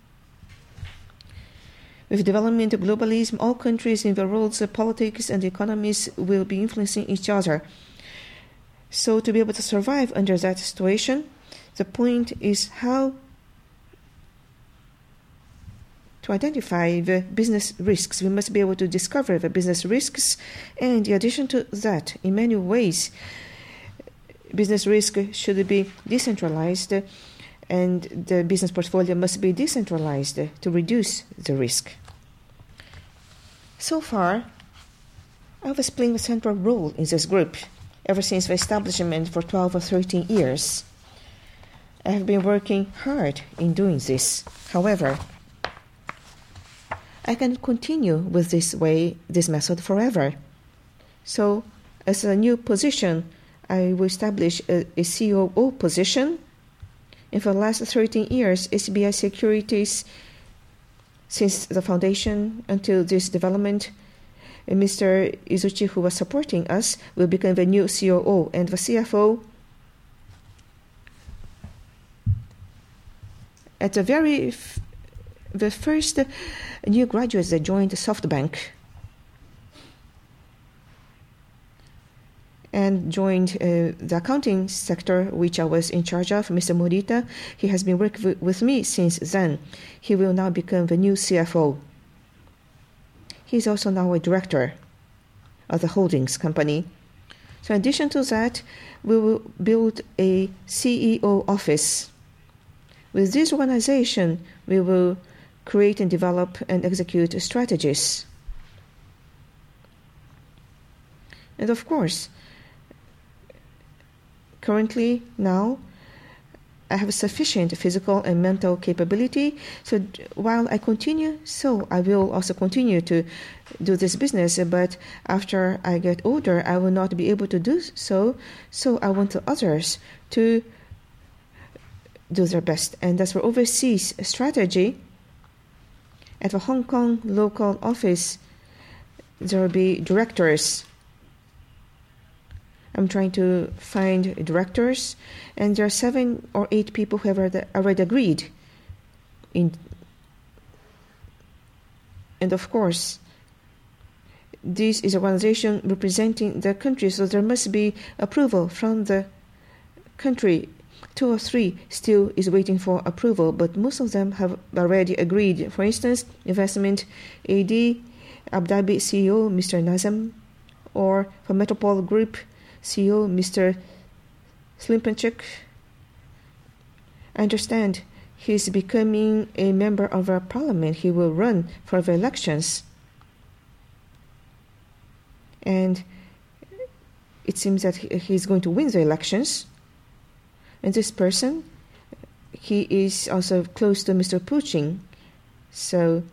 With development of globalism, all countries in the world's politics and economies will be influencing each other. So to be able to survive under that situation, the point is how to identify the business risks. We must be able to discover the business risks, and in addition to that, in many ways, business risk should be decentralized, and the business portfolio must be decentralized to reduce the risk. So far, I was playing a central role in this group ever since the establishment for twelve or thirteen years. I have been working hard in doing this. However, I can continue with this way, this method forever. So, as a new position, I will establish a, a C O O position. And for the last thirteen years, S B I Securities, since the foundation until this development, Mister Izuchi, who was supporting us, will become the new C O O, and the C F O, at the very f- the first new graduates that joined SoftBank, and joined uh, the accounting sector, which I was in charge of, Mister Morita. He has been working w- with me since then. He will now become the new C F O. He is also now a director of the holdings company. So in addition to that, we will build a C E O office. With this organization, we will create and develop and execute strategies. And of course, currently, now, I have sufficient physical and mental capability. So while I continue, so I will also continue to do this business. But after I get older, I will not be able to do so. So I want others to do their best. And as for overseas strategy, at the Hong Kong local office, there will be directors. I'm trying to find directors, and there are seven or eight people who have already agreed. In, and of course, this is an organization representing the country, so there must be approval from the country. Two or three still is waiting for approval, but most of them have already agreed. For instance, Investment A D, Abu Dhabi C E O, Mister Nazem, or for Metropole Group, C E O, Mister Slimpanchuk. I understand he is becoming a member of our parliament. He will run for the elections. And it seems that he is going to win the elections. And this person, he is also close to Mister Putin. So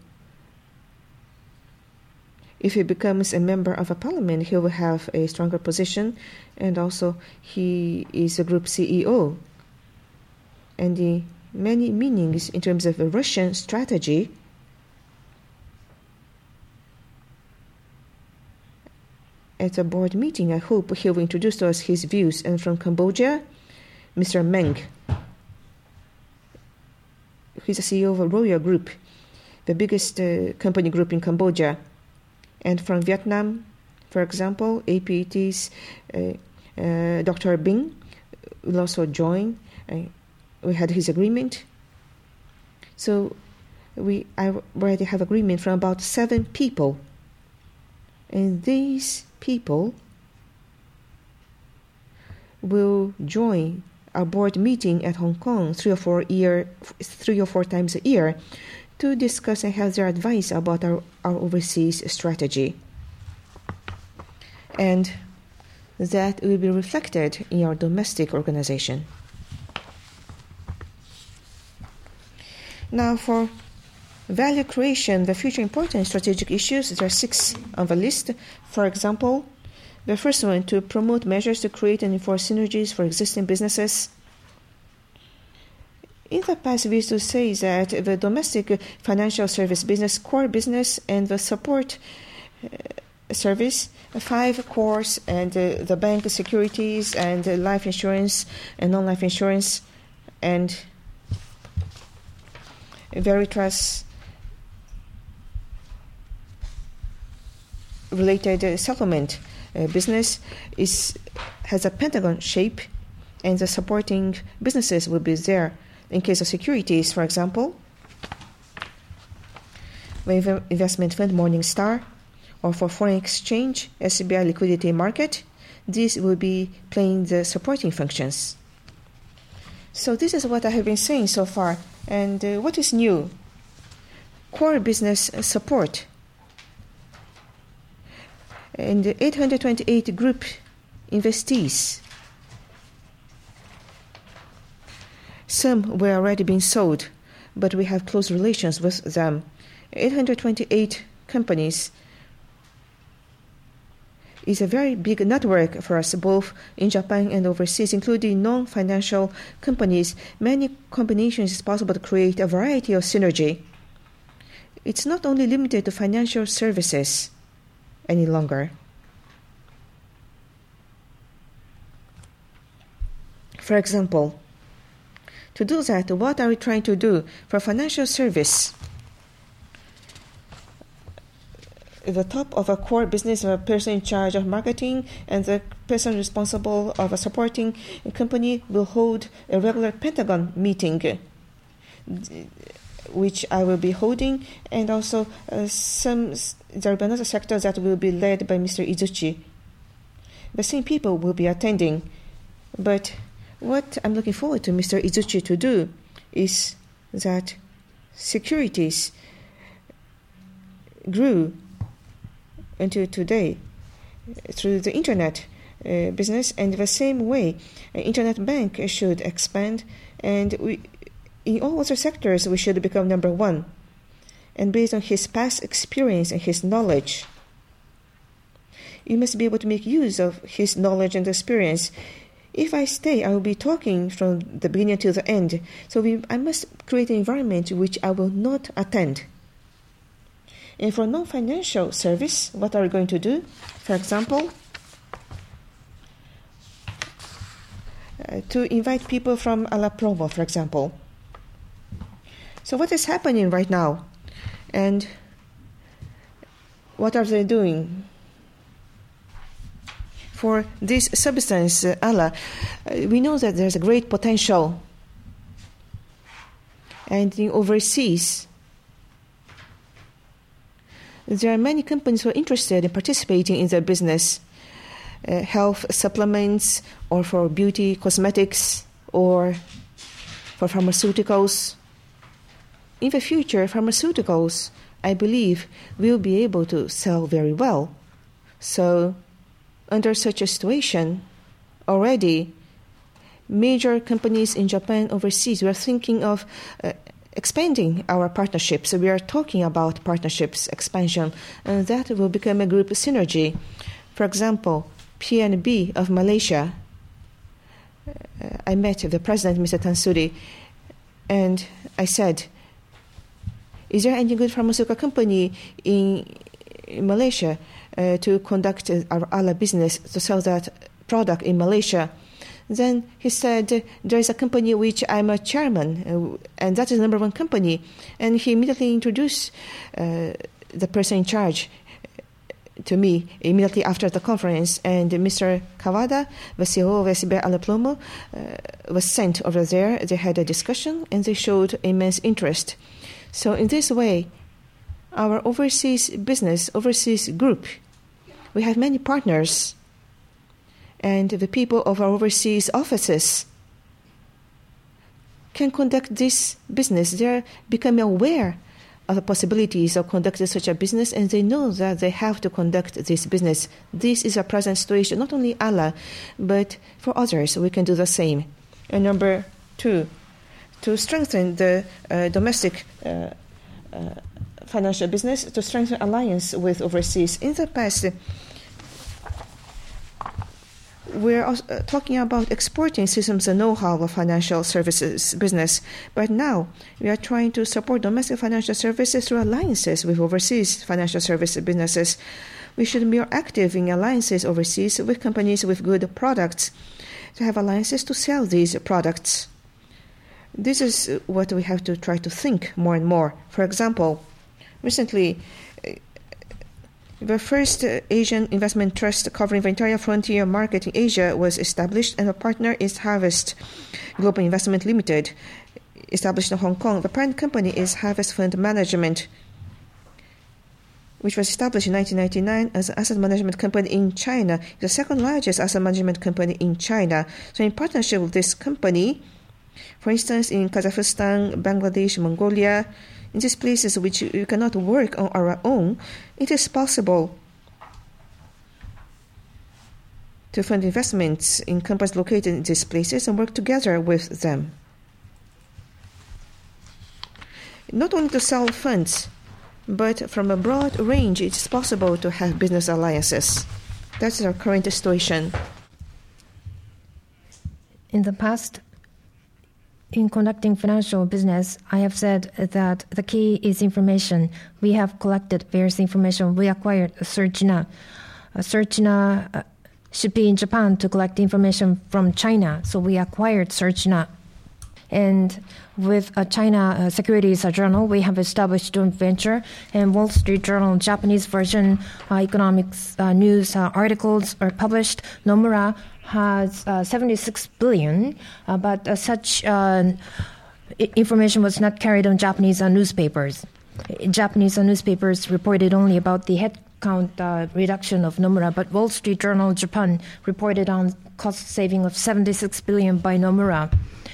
if he becomes a member of a parliament, he will have a stronger position, and also he is a group C E O. And the many meanings in terms of a Russian strategy, at a board meeting, I hope he will introduce to us his views. And from Cambodia, Mister Meng, he's the C E O of a Royal Group, the biggest uh, company group in Cambodia. And from Vietnam, for example, A P T's uh, uh, Doctor Bing will also join. Uh, we had his agreement. So we I already have agreement from about seven people. And these people will join our board meeting at Hong Kong three or four year, three or four times a year, to discuss and have their advice about our, our overseas strategy. And that will be reflected in our domestic organization. Now for value creation, the future important strategic issues, there are six on the list. For example, the first one, to promote measures to create and enforce synergies for existing businesses. In the past, we used to say that the domestic financial service business, core business, and the support uh, service, five cores, and uh, the bank securities, and uh, life insurance, and non-life insurance, and Veritas related uh, settlement uh, business is has a pentagon shape, and the supporting businesses will be there. In case of securities, for example, the investment fund Morningstar, or for foreign exchange, S B I Liquidity Market, these will be playing the supporting functions. So this is what I have been saying so far. And uh, what is new? Core business support. And the eight hundred twenty-eight group investees, some were already being sold, but we have close relations with them. eight hundred twenty-eight companies is a very big network for us, both in Japan and overseas, including non-financial companies. Many combinations is possible to create a variety of synergy. It's not only limited to financial services any longer. For example, to do that, what are we trying to do? For financial service, the top of a core business, a person in charge of marketing, and the person responsible of a supporting a company will hold a regular Pentagon meeting, which I will be holding, and also uh, some there will be another sector that will be led by Mister Izuchi. The same people will be attending, but what I'm looking forward to Mister Izuchi to do is that securities grew until today through the internet uh, business, and the same way an internet bank should expand, and we, in all other sectors we should become number one. And based on his past experience and his knowledge, you must be able to make use of his knowledge and experience. If I stay, I will be talking from the beginning to the end. So we, I must create an environment which I will not attend. And for non-financial service, what are we going to do? For example, uh, to invite people from Ala Promo, for example. So what is happening right now? And what are they doing? For this substance, uh, Ala, uh, we know that there's a great potential. And in overseas, there are many companies who are interested in participating in their business, uh, health supplements, or for beauty cosmetics, or for pharmaceuticals. In the future, pharmaceuticals, I believe, will be able to sell very well. So, under such a situation, already, major companies in Japan overseas, we are thinking of uh, expanding our partnerships. So we are talking about partnerships expansion, and that will become a group synergy. For example, P N B of Malaysia, uh, I met the president, Mister Tansuri, and I said, is there any good pharmaceutical company in, in Malaysia uh, to conduct our Ala business, to sell that product in Malaysia? Then he said, there is a company which I'm a chairman, uh, and that is the number one company. And he immediately introduced uh, the person in charge to me immediately after the conference. And Mister Kawada, the C E O of S B I Ala Promo, uh, was sent over there. They had a discussion, and they showed immense interest. So in this way, our overseas business, overseas group, we have many partners. And the people of our overseas offices can conduct this business. They are becoming aware of the possibilities of conducting such a business, and they know that they have to conduct this business. This is a present situation, not only Ala, but for others, we can do the same. And number two, to strengthen the uh, domestic uh, uh, financial business, to strengthen alliance with overseas. In the past, we're also talking about exporting systems and know-how of financial services business, but now we are trying to support domestic financial services through alliances with overseas financial service businesses. We should be more active in alliances overseas with companies with good products, to have alliances to sell these products. This is what we have to try to think more and more. For example, recently, the first Asian investment trust covering the entire frontier market in Asia was established, and the partner is Harvest Global Investment Limited, established in Hong Kong. The parent company is Harvest Fund Management, which was established in nineteen ninety-nine as an asset management company in China, the second largest asset management company in China. So in partnership with this company, for instance, in Kazakhstan, Bangladesh, Mongolia, in these places which we cannot work on our own, it is possible to fund investments in companies located in these places and work together with them. Not only to sell funds, but from a broad range, it is possible to have business alliances. That's our current situation. In the past, in conducting financial business, I have said that the key is information. We have collected various information. We acquired Searchna. Uh, Searchna uh, should be in Japan to collect information from China, so we acquired Searchna. And with uh, China uh, Securities Journal, we have established joint venture, and Wall Street Journal Japanese version uh, economics uh, news uh, articles are published. Nomura has uh, seventy-six billion, uh, but uh, such uh, information was not carried on Japanese uh, newspapers. Japanese uh, newspapers reported only about the headcount uh, reduction of Nomura, but Wall Street Journal Japan reported on cost saving of seventy-six billion by Nomura.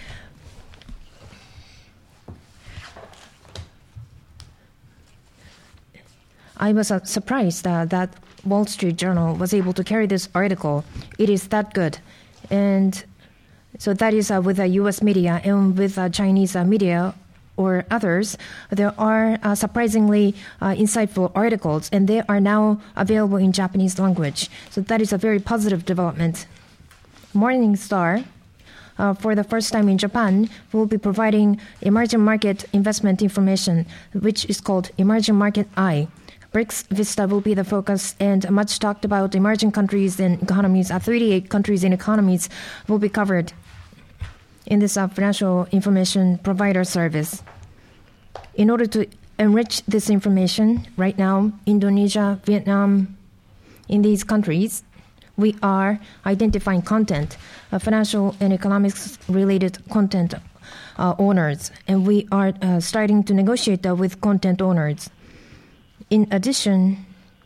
I was uh, surprised uh, that Wall Street Journal was able to carry this article. It is that good. And so that is uh, with the U S media, and with uh, Chinese uh, media or others, there are uh, surprisingly uh, insightful articles, and they are now available in Japanese language. So that is a very positive development. Morningstar, uh, for the first time in Japan, will be providing emerging market investment information, which is called Emerging Market Eye. BRICS Vista will be the focus, and much talked about emerging countries and economies, uh, thirty-eight countries and economies will be covered in this uh, financial information provider service. In order to enrich this information, right now, Indonesia, Vietnam, in these countries, we are identifying content, uh, financial and economics related content uh, owners, and we are uh, starting to negotiate uh, with content owners. In addition,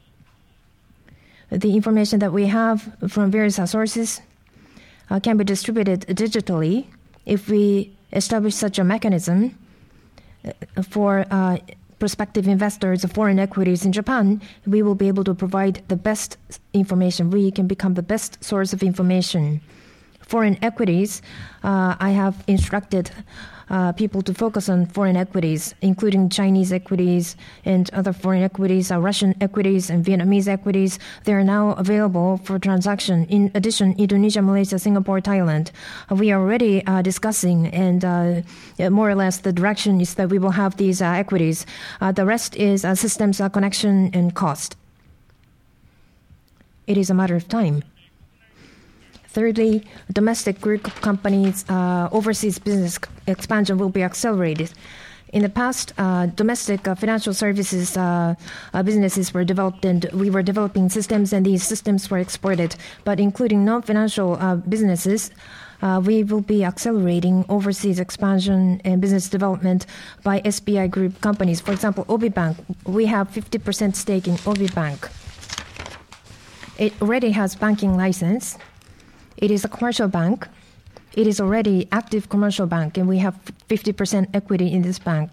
the information that we have from various sources uh, can be distributed digitally. If we establish such a mechanism for uh, prospective investors of foreign equities in Japan, we will be able to provide the best information. We can become the best source of information. Foreign equities, uh, I have instructed uh, people to focus on foreign equities, including Chinese equities and other foreign equities, uh, Russian equities and Vietnamese equities. They are now available for transaction. In addition, Indonesia, Malaysia, Singapore, Thailand. Uh, we are already uh, discussing, and uh, more or less the direction is that we will have these uh, equities. Uh, the rest is uh, systems uh, connection and cost. It is a matter of time. Thirdly, domestic group companies' uh, overseas business expansion will be accelerated. In the past, uh, domestic uh, financial services uh, uh, businesses were developed, and we were developing systems, and these systems were exported. But including non-financial uh, businesses, uh, we will be accelerating overseas expansion and business development by S B I Group companies. For example, Obi Bank, we have fifty percent stake in Obi Bank. It already has banking license. It is a commercial bank. It is already active commercial bank, and we have fifty percent equity in this bank.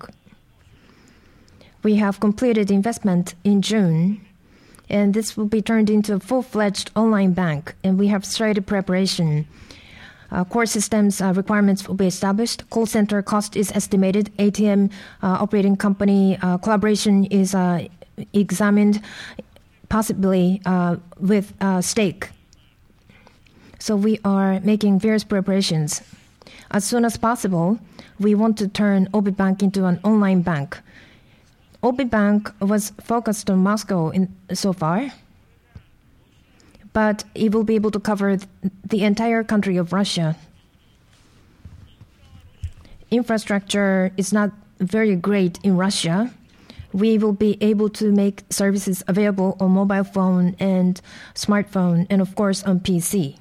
We have completed investment in June, and this will be turned into a full-fledged online bank, and we have started preparation. Uh, core systems uh, requirements will be established. Call center cost is estimated. A T M uh, operating company uh, collaboration is uh, examined, possibly uh, with uh, stake. So we are making various preparations. As soon as possible, we want to turn Obi Bank into an online bank. Obi Bank was focused on Moscow in, so far, but it will be able to cover the entire country of Russia. Infrastructure is not very great in Russia. We will be able to make services available on mobile phone and smartphone, and of course on P C.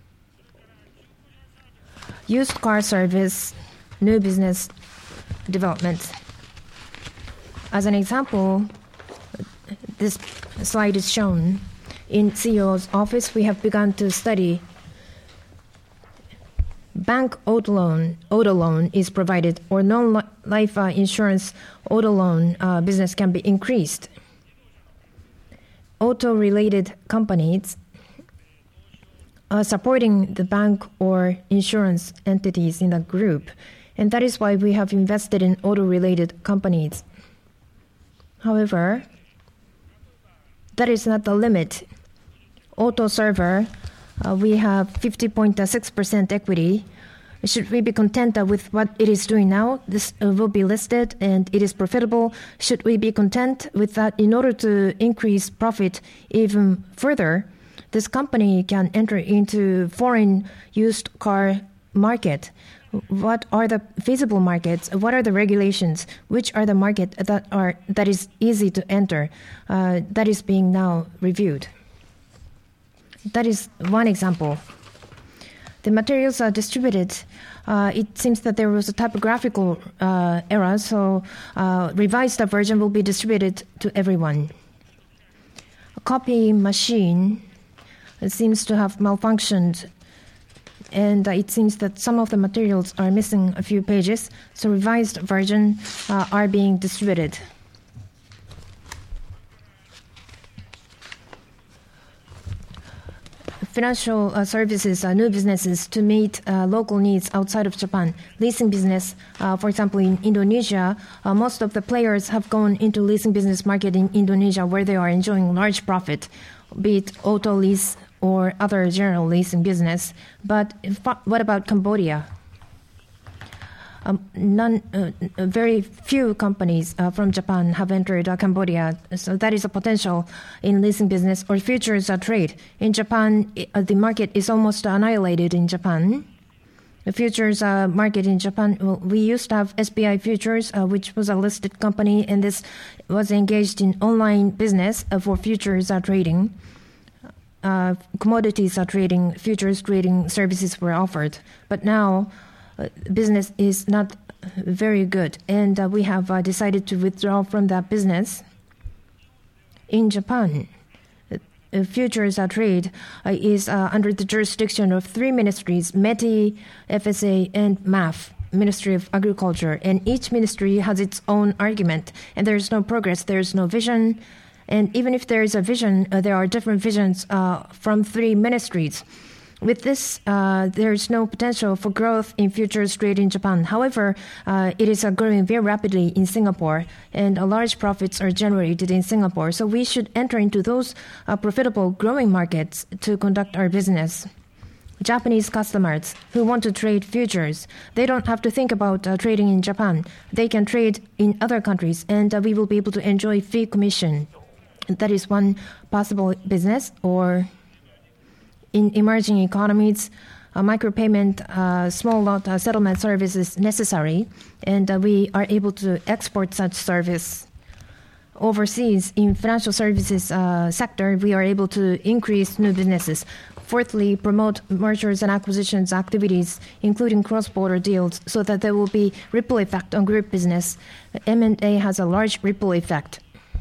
Used car service, new business development. As an example, this slide is shown. In C E O's office, we have begun to study bank auto loan, auto loan is provided, or non-life uh, insurance auto loan uh, business can be increased. Auto-related companies Uh, supporting the bank or insurance entities in the group. And that is why we have invested in auto-related companies. However, that is not the limit. Auto server, uh, we have fifty point six percent equity. Should we be content uh, with what it is doing now? This uh, will be listed and it is profitable. Should we be content with that in order to increase profit even further? This company can enter into foreign used car market. What are the feasible markets? What are the regulations? Which are the market that are that is easy to enter? Uh, that is being now reviewed. That is one example. The materials are distributed. Uh, it seems that there was a typographical uh, error, so uh, revised version will be distributed to everyone. A copy machine seems to have malfunctioned, and uh, it seems that some of the materials are missing a few pages, so revised version uh, are being distributed. Financial uh, services, uh, new businesses to meet uh, local needs outside of Japan. Leasing business, uh, for example, in Indonesia, uh, most of the players have gone into leasing business market in Indonesia where they are enjoying large profit, be it auto lease or other general leasing business. But if, what about Cambodia? Um, none, uh, very few companies uh, from Japan have entered uh, Cambodia, so that is a potential in leasing business or futures uh, trade. In Japan, uh, the market is almost annihilated in Japan. The futures uh, market in Japan, well, we used to have S B I Futures, uh, which was a listed company, and this was engaged in online business uh, for futures uh, trading. Uh, commodities uh, trading, futures trading services were offered, but now Uh, business is not very good, and uh, we have uh, decided to withdraw from that business. In Japan, uh, futures uh, trade uh, is uh, under the jurisdiction of three ministries, METI, F S A, and M A F, Ministry of Agriculture, and each ministry has its own argument, and there is no progress, there is no vision, and even if there is a vision, uh, there are different visions uh, from three ministries. With this, uh, there is no potential for growth in futures trade in Japan. However, uh, it is uh, growing very rapidly in Singapore, and uh, large profits are generated in Singapore. So we should enter into those uh, profitable growing markets to conduct our business. Japanese customers who want to trade futures, they don't have to think about uh, trading in Japan. They can trade in other countries, and uh, we will be able to enjoy fee commission. That is one possible business. Or in emerging economies, a micropayment, uh, small lot uh, settlement service is necessary, and uh, we are able to export such service overseas. In financial services uh, sector, we are able to increase new businesses. Fourthly, promote mergers and acquisitions activities, including cross-border deals, so that there will be ripple effect on group business. M and A has a large ripple effect,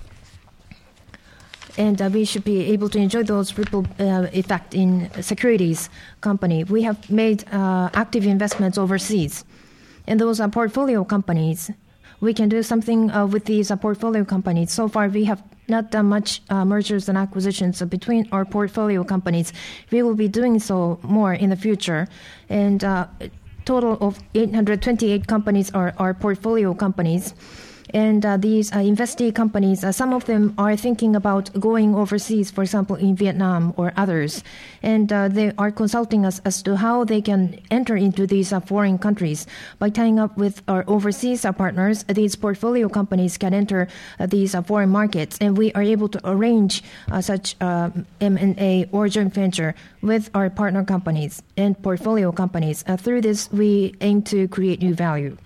and uh, we should be able to enjoy those ripple uh, effect in securities company. We have made uh, active investments overseas, and those are portfolio companies. We can do something uh, with these uh, portfolio companies. So far, we have not done much uh, mergers and acquisitions uh, between our portfolio companies. We will be doing so more in the future, and uh, total of eight hundred twenty-eight companies are our portfolio companies. And uh, these uh, investee companies, uh, some of them are thinking about going overseas, for example, in Vietnam or others. And uh, they are consulting us as to how they can enter into these uh, foreign countries. By tying up with our overseas uh, partners, these portfolio companies can enter uh, these uh, foreign markets. And we are able to arrange uh, such uh, M and A or joint venture with our partner companies and portfolio companies. Uh, through this, we aim to create new value.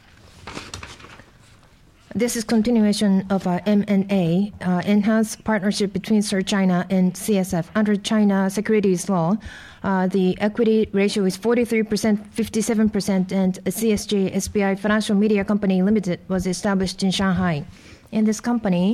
This is continuation of uh, M and A, uh, enhanced partnership between Sir China and C S F. Under China securities law, uh, the equity ratio is forty-three percent, fifty-seven percent, and C S J S B I Financial Media Company Limited was established in Shanghai. And this company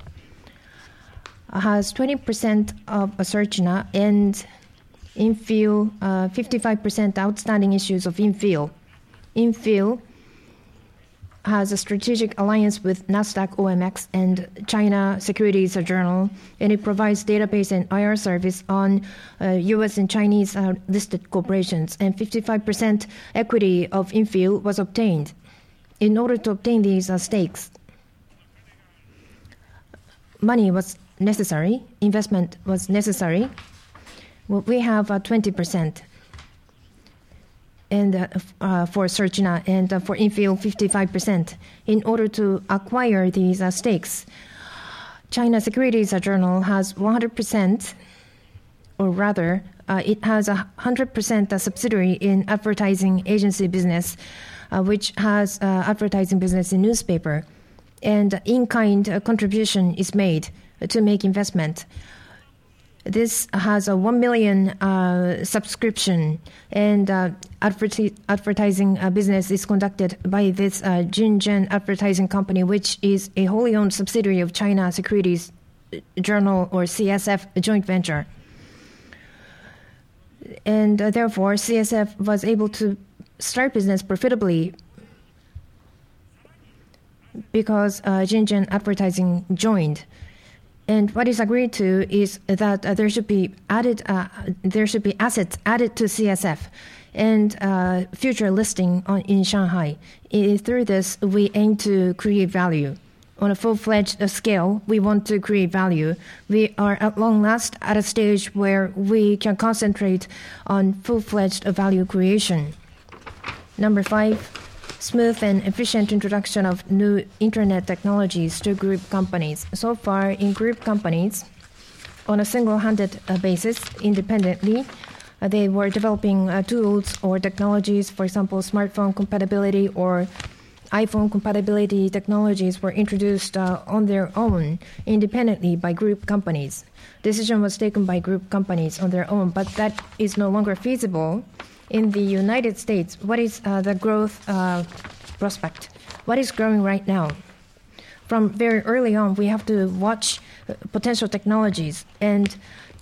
has twenty percent of Sir China and infill, uh, fifty-five percent outstanding issues of infill. Infill has a strategic alliance with Nasdaq O M X and China Securities Journal, and it provides database and I R service on uh, U S and Chinese uh, listed corporations, and fifty-five percent equity of infill was obtained. In order to obtain these uh, stakes, money was necessary, investment was necessary. Well, we have uh, twenty percent. And uh, uh, for Sir China, and uh, for infill fifty-five percent. In order to acquire these uh, stakes, China Securities Journal has one hundred percent, or rather uh, it has a one hundred percent subsidiary in advertising agency business, uh, which has uh, advertising business in newspaper. And in-kind uh, contribution is made to make investment. This has a one million uh, subscription, and uh, adverti- advertising uh, business is conducted by this uh, Jinzhen Advertising Company, which is a wholly owned subsidiary of China Securities Journal, or C S F, a joint venture. And uh, therefore, C S F was able to start business profitably because uh, Jinzhen Advertising joined. And what is agreed to is that uh, there should be added, uh, there should be assets added to C S F, and uh, future listing on, in Shanghai. I, through this, we aim to create value. On a full-fledged uh, scale, we want to create value. We are at long last at a stage where we can concentrate on full-fledged uh, value creation. Number five. Smooth and efficient introduction of new internet technologies to group companies. So far, in group companies, on a single-handed uh, basis, independently, uh, they were developing uh, tools or technologies. For example, smartphone compatibility or iPhone compatibility technologies were introduced uh, on their own, independently by group companies. Decision was taken by group companies on their own, but that is no longer feasible. In the United States, what is uh, the growth uh, prospect? What is growing right now? From very early on, we have to watch uh, potential technologies. And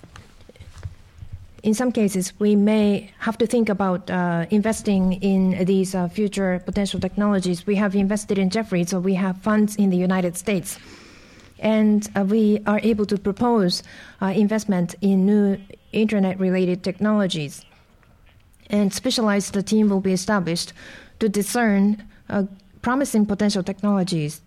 in some cases, we may have to think about uh, investing in these uh, future potential technologies. We have invested in Jefferies, so we have funds in the United States. And uh, we are able to propose uh, investment in new internet-related technologies. And specialized team will be established to discern uh, promising potential technologies.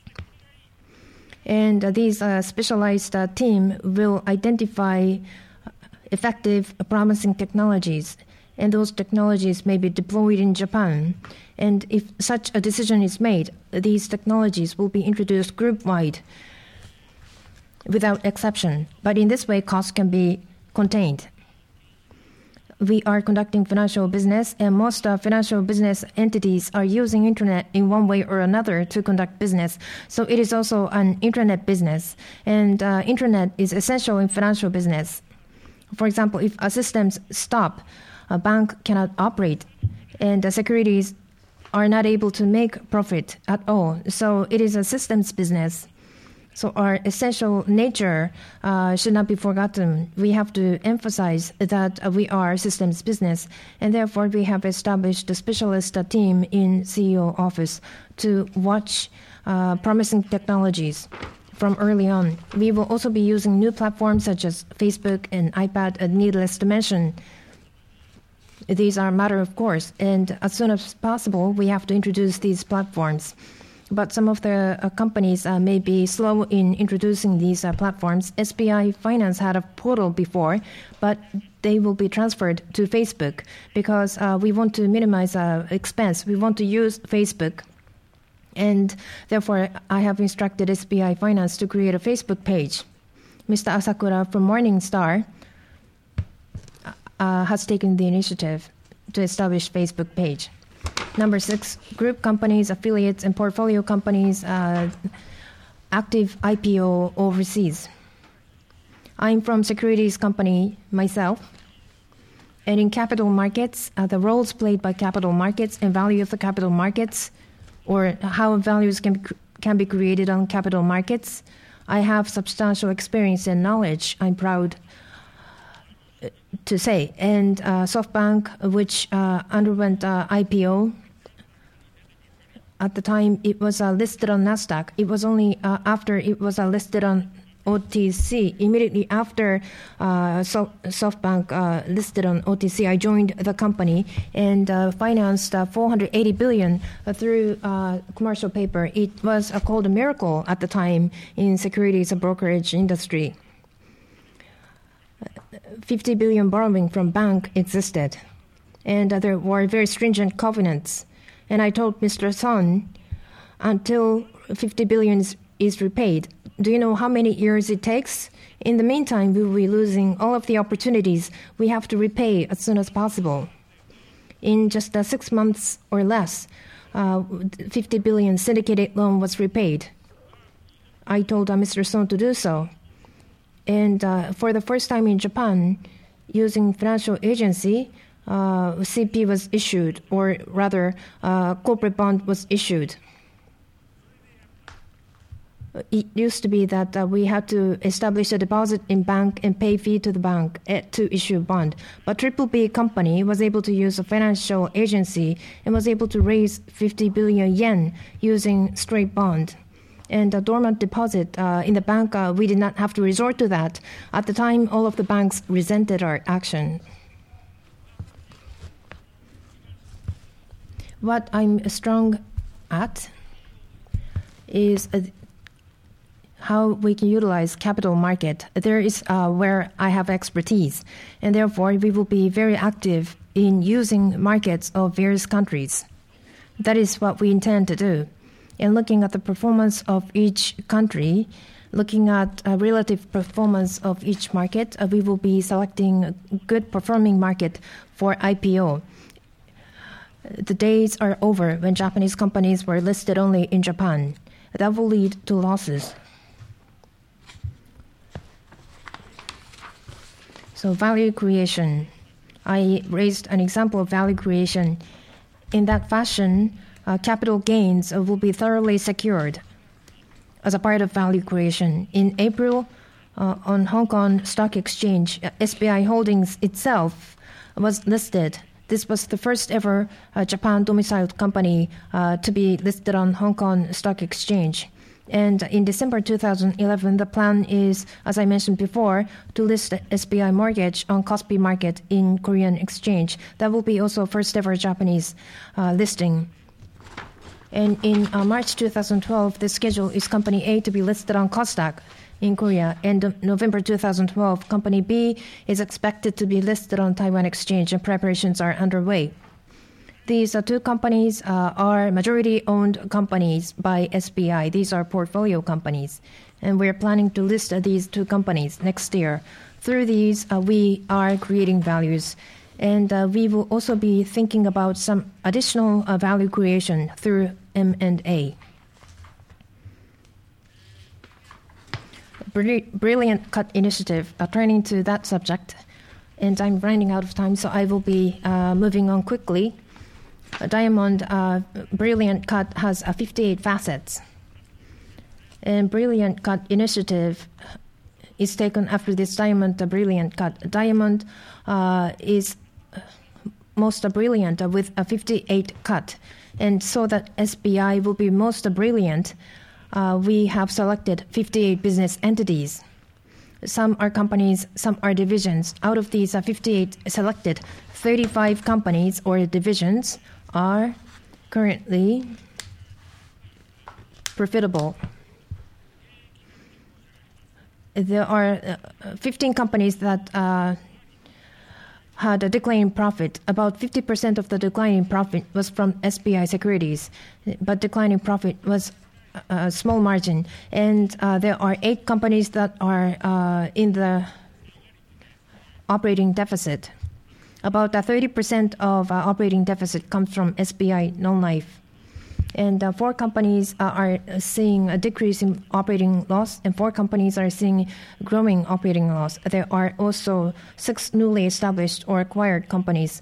And uh, these uh, specialized uh, team will identify effective, promising technologies, and those technologies may be deployed in Japan. And if such a decision is made, these technologies will be introduced group-wide without exception. But in this way, costs can be contained. We are conducting financial business, and most uh, financial business entities are using internet in one way or another to conduct business. So it is also an internet business, and uh, internet is essential in financial business. For example, if a systems stop, a bank cannot operate, and the securities are not able to make profit at all. So it is a systems business. So our essential nature uh, should not be forgotten. We have to emphasize that uh, we are systems business, and therefore we have established a specialist uh, team in C E O office to watch uh, promising technologies from early on. We will also be using new platforms such as Facebook and iPad, and needless to mention. These are a matter of course, and as soon as possible, we have to introduce these platforms. But some of the uh, companies uh, may be slow in introducing these uh, platforms. S B I Finance had a portal before, but they will be transferred to Facebook because uh, we want to minimize uh, expense. We want to use Facebook. And therefore, I have instructed S B I Finance to create a Facebook page. Mister Asakura from Morningstar uh, has taken the initiative to establish Facebook page. Number six, group companies, affiliates, and portfolio companies, uh, active I P O overseas. I'm from securities company myself. And in capital markets, uh, the roles played by capital markets and value of the capital markets, or how values can be, can be created on capital markets, I have substantial experience and knowledge, I'm proud to say. And uh, SoftBank, which uh, underwent uh, I P O, at the time it was uh, listed on NASDAQ. It was only uh, after it was uh, listed on O T C, immediately after uh, so- SoftBank uh, listed on O T C, I joined the company and uh, financed uh, four hundred eighty billion dollars uh, through uh, commercial paper. It was uh, called a miracle at the time in securities brokerage industry. fifty billion borrowing from bank existed, and uh, there were very stringent covenants. And I told Mister Son, until fifty billion is is repaid, do you know how many years it takes? In the meantime, we will be losing all of the opportunities we have to repay as soon as possible. In just uh, six months or less, uh, fifty billion syndicated loan was repaid. I told uh, Mister Son to do so. And uh, for the first time in Japan, using financial agency, uh, C P was issued, or rather, uh, corporate bond was issued. It used to be that uh, we had to establish a deposit in bank and pay fee to the bank uh, to issue bond. But Triple B company was able to use a financial agency and was able to raise fifty billion yen using straight bond. And a dormant deposit uh, in the bank, uh, we did not have to resort to that. At the time, all of the banks resented our action. What I'm strong at is uh, how we can utilize capital market. There is uh, where I have expertise, and therefore we will be very active in using markets of various countries. That is what we intend to do. And looking at the performance of each country, looking at a relative performance of each market, uh, we will be selecting a good performing market for I P O. The days are over when Japanese companies were listed only in Japan. That will lead to losses. So value creation. I raised an example of value creation. In that fashion, uh, capital gains uh, will be thoroughly secured as a part of value creation. In April, uh, on Hong Kong Stock Exchange, uh, S B I Holdings itself was listed. This was the first ever uh, Japan-domiciled company uh, to be listed on Hong Kong Stock Exchange. And in December two thousand eleven, the plan is, as I mentioned before, to list S B I Mortgage on Kospi Market in Korean Exchange. That will be also first ever Japanese uh, listing. And in uh, March two thousand twelve, the schedule is Company A to be listed on Kosdaq in Korea. And November two thousand twelve, Company B is expected to be listed on Taiwan Exchange, and preparations are underway. These uh, two companies uh, are majority-owned companies by S B I. These are portfolio companies. And we're planning to list uh, these two companies next year. Through these, uh, we are creating values. And uh, we will also be thinking about some additional uh, value creation through M and A. Brilliant Cut Initiative, uh, turning to that subject. And I'm running out of time, so I will be uh, moving on quickly. A Diamond uh, Brilliant Cut has uh, fifty-eight facets. And Brilliant Cut Initiative is taken after this Diamond uh, Brilliant Cut. Diamond uh, is most uh, brilliant uh, with a fifty-eight cut. And so that S B I will be most uh, brilliant, uh, we have selected fifty-eight business entities. Some are companies, some are divisions. Out of these uh, fifty-eight selected, thirty-five companies or divisions are currently profitable. There are uh, fifteen companies that uh, had a decline in profit. About fifty percent of the decline in profit was from S B I Securities, but decline in profit was a small margin. And uh, there are eight companies that are uh, in the operating deficit. About uh, thirty percent of uh, operating deficit comes from S B I Non-Life. And uh, four companies uh, are seeing a decrease in operating loss, and four companies are seeing growing operating loss. There are also six newly established or acquired companies.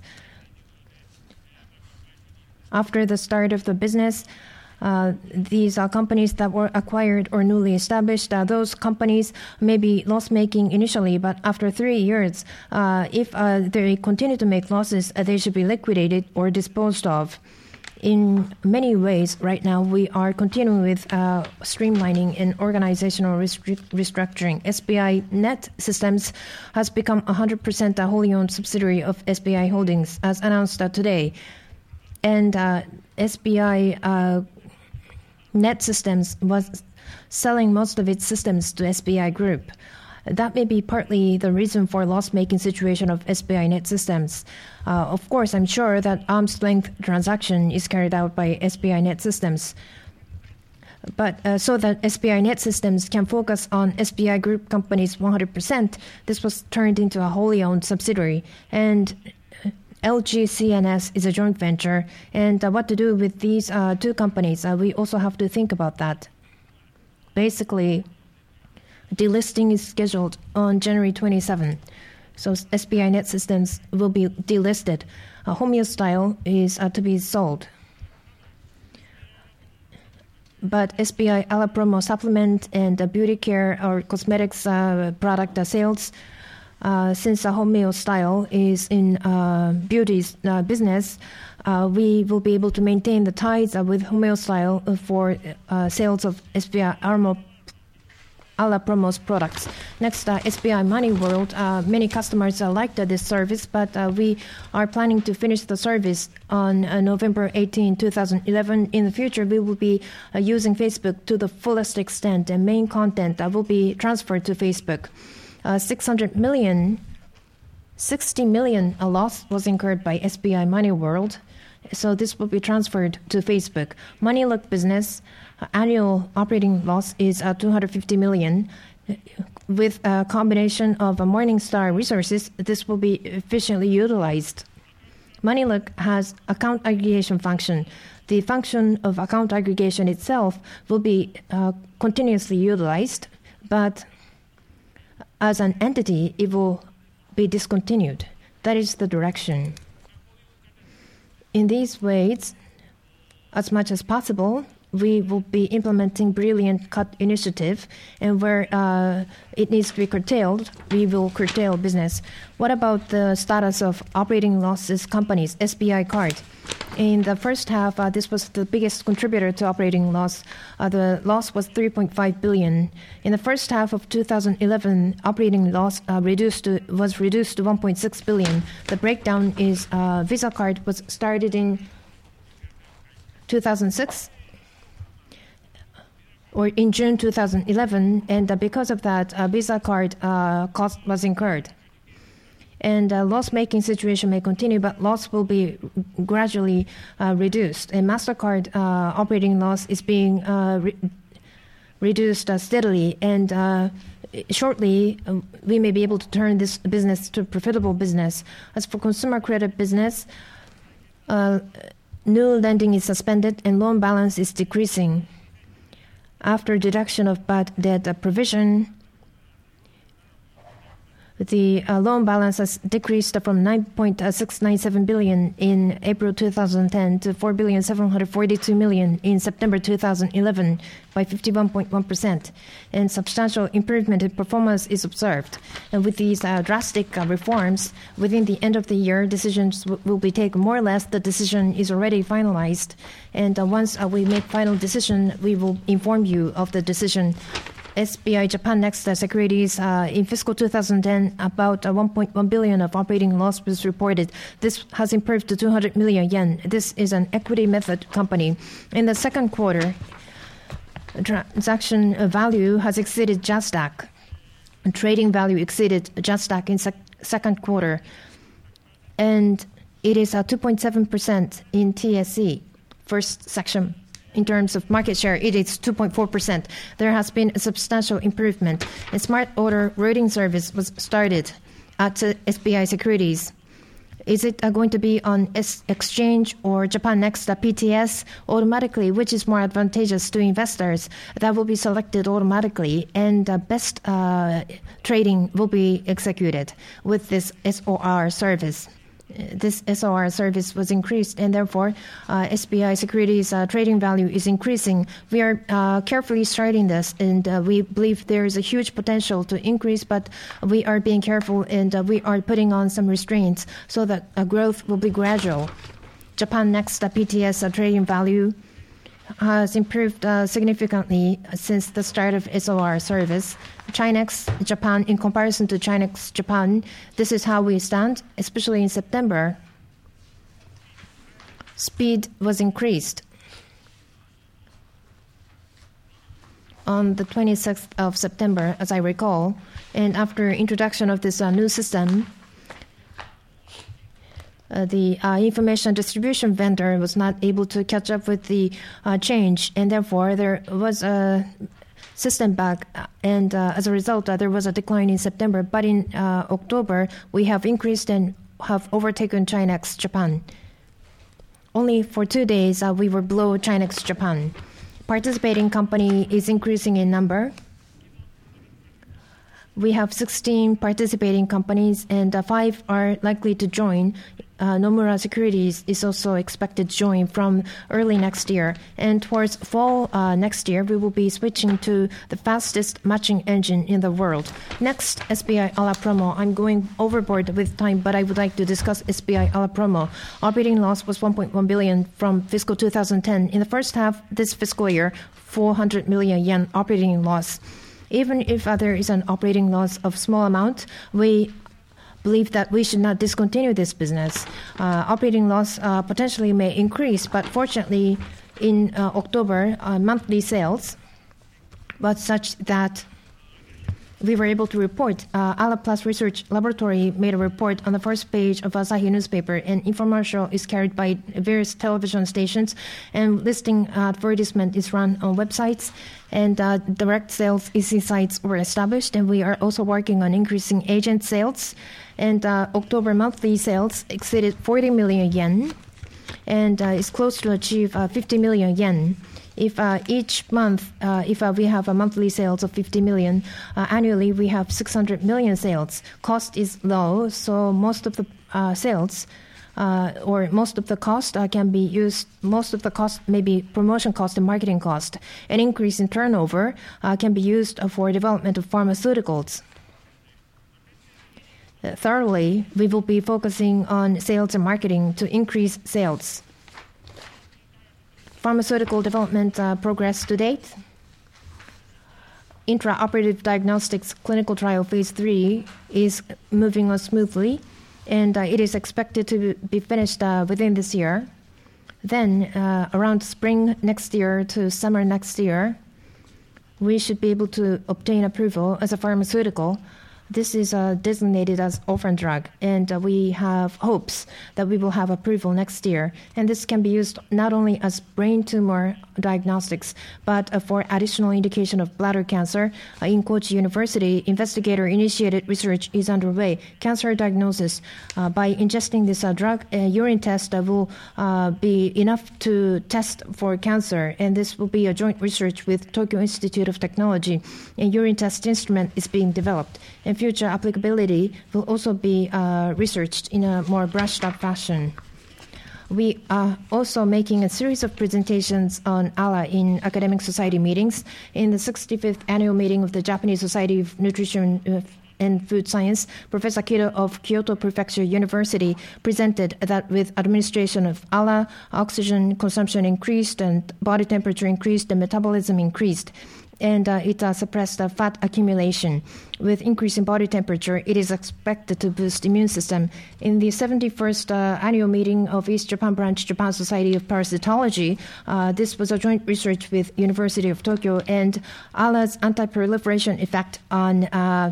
After the start of the business, Uh, these are companies that were acquired or newly established. Uh, those companies may be loss-making initially, but after three years, uh, if uh, they continue to make losses, uh, they should be liquidated or disposed of. In many ways, right now, we are continuing with uh, streamlining and organizational restru- restructuring. S B I Net Systems has become a one hundred percent a wholly owned subsidiary of S B I Holdings, as announced uh, today. And uh, S B I uh, Net Systems was selling most of its systems to S B I Group. That may be partly the reason for loss-making situation of S B I Net Systems. Uh, of course, I'm sure that arm's length transaction is carried out by S B I Net Systems. But uh, so that S B I Net Systems can focus on S B I Group companies one hundred percent, this was turned into a wholly owned subsidiary. And L G C N S is a joint venture. And uh, what to do with these uh, two companies, uh, we also have to think about that. Basically, delisting is scheduled on January twenty-seventh. So S B I Net Systems will be delisted. Uh, Homeostyle is uh, to be sold. But S B I Alapromo supplement and uh, beauty care or cosmetics uh, product uh, sales, uh, since uh, Homeostyle is in uh, beauty uh, business, uh, we will be able to maintain the ties uh, with Homeostyle for uh, sales of S B I Alapromo Alapromo's products. Next, uh, S B I Money World. Uh, many customers uh, liked uh, this service, but uh, we are planning to finish the service on uh, November eighteenth, twenty eleven. In the future, we will be uh, using Facebook to the fullest extent, and main content uh, will be transferred to Facebook. Uh, six hundred million, sixty million a loss was incurred by S B I Money World, so this will be transferred to Facebook. MoneyLook business. Annual operating loss is uh, two hundred fifty million. With a combination of uh, Morningstar resources, this will be efficiently utilized. MoneyLook has account aggregation function. The function of account aggregation itself will be uh, continuously utilized, but as an entity, it will be discontinued. That is the direction. In these ways, as much as possible, we will be implementing Brilliant Cut initiative, and where uh, it needs to be curtailed, we will curtail business. What about the status of operating losses companies, S B I Card? In the first half, uh, this was the biggest contributor to operating loss. Uh, the loss was three point five billion. In the first half of two thousand eleven, operating loss uh, reduced to, was reduced to one point six billion. The breakdown is uh, Visa Card was started in two thousand six. Or in June two thousand eleven, and uh, because of that, uh, Visa Card uh, cost was incurred. And uh, loss-making situation may continue, but loss will be gradually uh, reduced. And MasterCard uh, operating loss is being uh, re- reduced uh, steadily, and uh, shortly uh, we may be able to turn this business to a profitable business. As for consumer credit business, uh, new lending is suspended and loan balance is decreasing. After deduction of bad debt provision, the uh, loan balance has decreased from nine point six nine seven billion in April two thousand ten to four billion seven hundred forty-two million in September two thousand eleven by fifty-one point one percent. And substantial improvement in performance is observed. And with these uh, drastic uh, reforms, within the end of the year, decisions w- will be taken. More or less, the decision is already finalized. And uh, once uh, we make final decision, we will inform you of the decision. S B I Japan Next uh, Securities, uh, in fiscal two thousand ten, about uh, one point one billion of operating loss was reported. This has improved to two hundred million yen. This is an equity method company. In the second quarter, transaction value has exceeded JASDAQ. Trading value exceeded JASDAQ in sec- second quarter. And it is uh, two point seven percent in T S E, first section. In terms of market share, it is two point four percent. There has been a substantial improvement. A smart order routing service was started at uh, S B I Securities. Is it uh, going to be on S- Exchange or Japan Next uh, P T S automatically, which is more advantageous to investors? That will be selected automatically, and uh, best uh, trading will be executed with this S O R service. This S O R service was increased, and therefore uh, S B I Securities uh, trading value is increasing. We are uh, carefully starting this, and uh, we believe there is a huge potential to increase, but we are being careful, and uh, we are putting on some restraints so that uh, growth will be gradual. Japan Next uh, P T S uh, trading value has improved uh, significantly since the start of S O R service. Chinex Japan, in comparison to Chinex Japan, this is how we stand, especially in September. Speed was increased. On the twenty-sixth of September, as I recall, and after introduction of this uh, new system, uh, the uh, information distribution vendor was not able to catch up with the uh, change, and therefore there was a system bug, and uh, as a result, uh, there was a decline in September. But in uh, October, we have increased and have overtaken Chinex Japan. Only for two days, uh, we were below Chinex Japan. Participating company is increasing in number. We have sixteen participating companies, and uh, five are likely to join. Uh, Nomura Securities is also expected to join from early next year. And towards fall uh, next year, we will be switching to the fastest matching engine in the world. Next, S B I Ala Promo. I'm going overboard with time, but I would like to discuss S B I Ala Promo. Operating loss was one point one billion from fiscal two thousand ten. In the first half this fiscal year, four hundred million yen operating loss. Even if uh, there is an operating loss of small amount, we believe that we should not discontinue this business. Uh, operating loss uh, potentially may increase, but fortunately in uh, October, uh, monthly sales was such that we were able to report. Uh, Ala Plus Research Laboratory made a report on the first page of Asahi newspaper, and infomercial is carried by various television stations, and listing advertisement is run on websites, and uh, direct sales E C sites were established, and we are also working on increasing agent sales. And uh, October monthly sales exceeded forty million yen, and uh, is close to achieve uh, fifty million yen. If uh, each month, uh, if uh, we have a monthly sales of fifty million, uh, annually we have six hundred million sales. Cost is low, so most of the uh, sales uh, or most of the cost uh, can be used, most of the cost may be promotion cost and marketing cost. An increase in turnover uh, can be used uh, for development of pharmaceuticals. Uh, thoroughly, we will be focusing on sales and marketing to increase sales. Pharmaceutical development uh, progress to date. Intraoperative diagnostics clinical trial phase three is moving on smoothly, and uh, it is expected to be finished uh, within this year. Then, uh, around spring next year to summer next year, we should be able to obtain approval as a pharmaceutical. This is uh, designated as orphan drug, and uh, we have hopes that we will have approval next year. And this can be used not only as brain tumor diagnostics, but uh, for additional indication of bladder cancer. Uh, in Kochi University, investigator-initiated research is underway. Cancer diagnosis uh, by ingesting this uh, drug, a urine test uh, will uh, be enough to test for cancer, and this will be a joint research with Tokyo Institute of Technology. A urine test instrument is being developed. And future applicability will also be uh, researched in a more brushed-up fashion. We are also making a series of presentations on Ala in academic society meetings. In the sixty-fifth annual meeting of the Japanese Society of Nutrition and Food Science, Professor Kido of Kyoto Prefecture University presented that with administration of Ala, oxygen consumption increased and body temperature increased and metabolism increased. And uh, it uh, suppressed uh, fat accumulation. With increase in body temperature, it is expected to boost immune system. In the seventy-first uh, annual meeting of East Japan Branch Japan Society of Parasitology, uh, this was a joint research with University of Tokyo, and Ala's anti-proliferation effect on uh,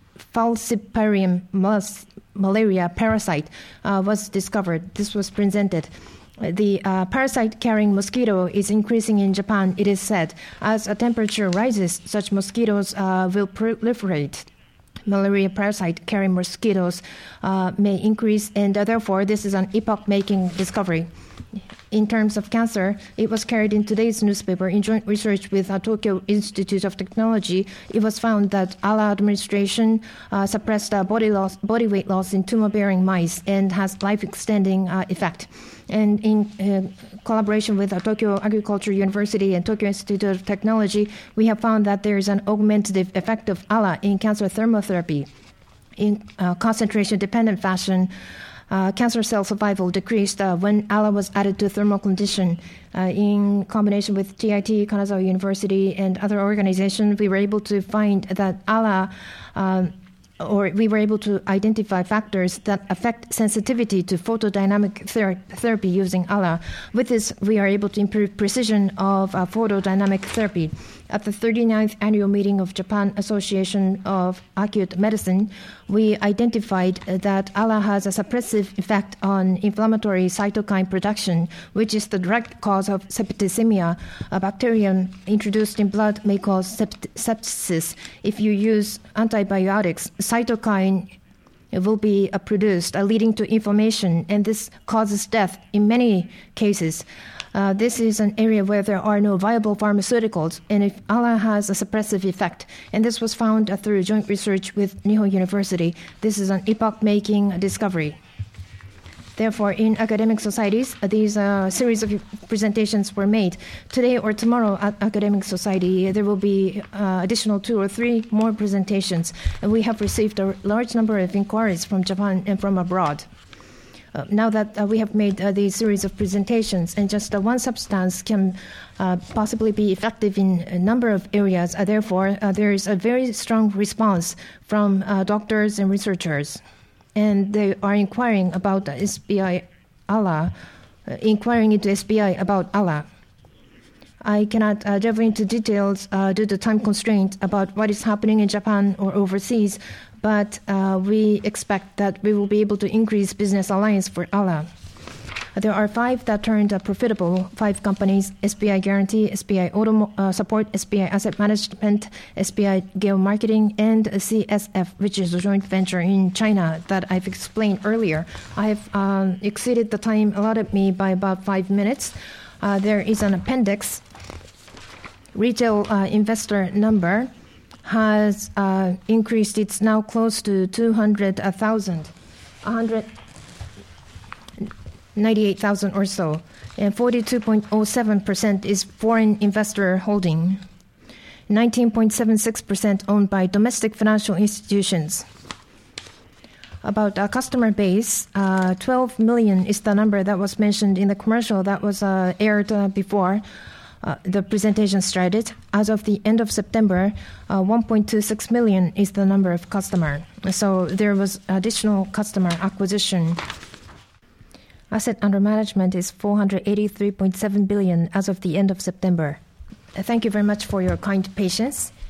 Falciparum malaria parasite uh, was discovered. This was presented. The uh, parasite-carrying mosquito is increasing in Japan, it is said. As a temperature rises, such mosquitoes uh, will proliferate. Malaria parasite-carrying mosquitoes uh, may increase, and uh, therefore this is an epoch-making discovery. In terms of cancer, it was carried in today's newspaper in joint research with uh, Tokyo Institute of Technology. It was found that Ala administration uh, suppressed uh, body loss, body weight loss in tumor-bearing mice and has life-extending uh, effect. And in uh, collaboration with uh, Tokyo Agriculture University and Tokyo Institute of Technology, we have found that there is an augmentative effect of Ala in cancer thermotherapy. In uh, concentration-dependent fashion, Uh, cancer cell survival decreased uh, when Ala was added to thermal condition. Uh, in combination with T I T, Kanazawa University, and other organizations, we were able to find that Ala, uh, or we were able to identify factors that affect sensitivity to photodynamic ther- therapy using Ala. With this, we are able to improve precision of uh, photodynamic therapy. At the thirty-ninth Annual Meeting of Japan Association of Acute Medicine, we identified that A L A has a suppressive effect on inflammatory cytokine production, which is the direct cause of septicemia. A bacterium introduced in blood may cause sept- sepsis. If you use antibiotics, cytokine will be uh, produced, uh, leading to inflammation, and this causes death in many cases. Uh, this is an area where there are no viable pharmaceuticals, and if A L A has a suppressive effect, and this was found uh, through joint research with Nihon University, this is an epoch-making discovery. Therefore, in academic societies, uh, these uh, series of presentations were made. Today or tomorrow at Academic Society, there will be uh, additional two or three more presentations, and we have received a large number of inquiries from Japan and from abroad. Uh, now that uh, we have made uh, these series of presentations, and just uh, one substance can uh, possibly be effective in a number of areas, uh, therefore, uh, there is a very strong response from uh, doctors and researchers. And they are inquiring about uh, S B I A L A, uh, inquiring into S B I about A L A. I cannot uh, delve into details uh, due to time constraint about what is happening in Japan or overseas, but uh, we expect that we will be able to increase business alliance for A L A. There are five that turned uh, profitable, five companies: S B I Guarantee, S B I Auto uh, Support, S B I Asset Management, S B I Geo Marketing, and C S F, which is a joint venture in China that I've explained earlier. I have um, exceeded the time allotted me by about five minutes. Uh, there is an appendix. Retail uh, investor number has uh, increased. It's now close to two hundred thousand, one hundred ninety-eight thousand or so, and forty-two point zero seven percent is foreign investor holding, nineteen point seven six percent owned by domestic financial institutions. About our customer base, uh, twelve million is the number that was mentioned in the commercial that was uh, aired uh, before uh, the presentation started. As of the end of September, uh, one point two six million is the number of customer. So there was additional customer acquisition. Asset under management is four hundred eighty-three point seven billion as of the end of September. Thank you very much for your kind patience.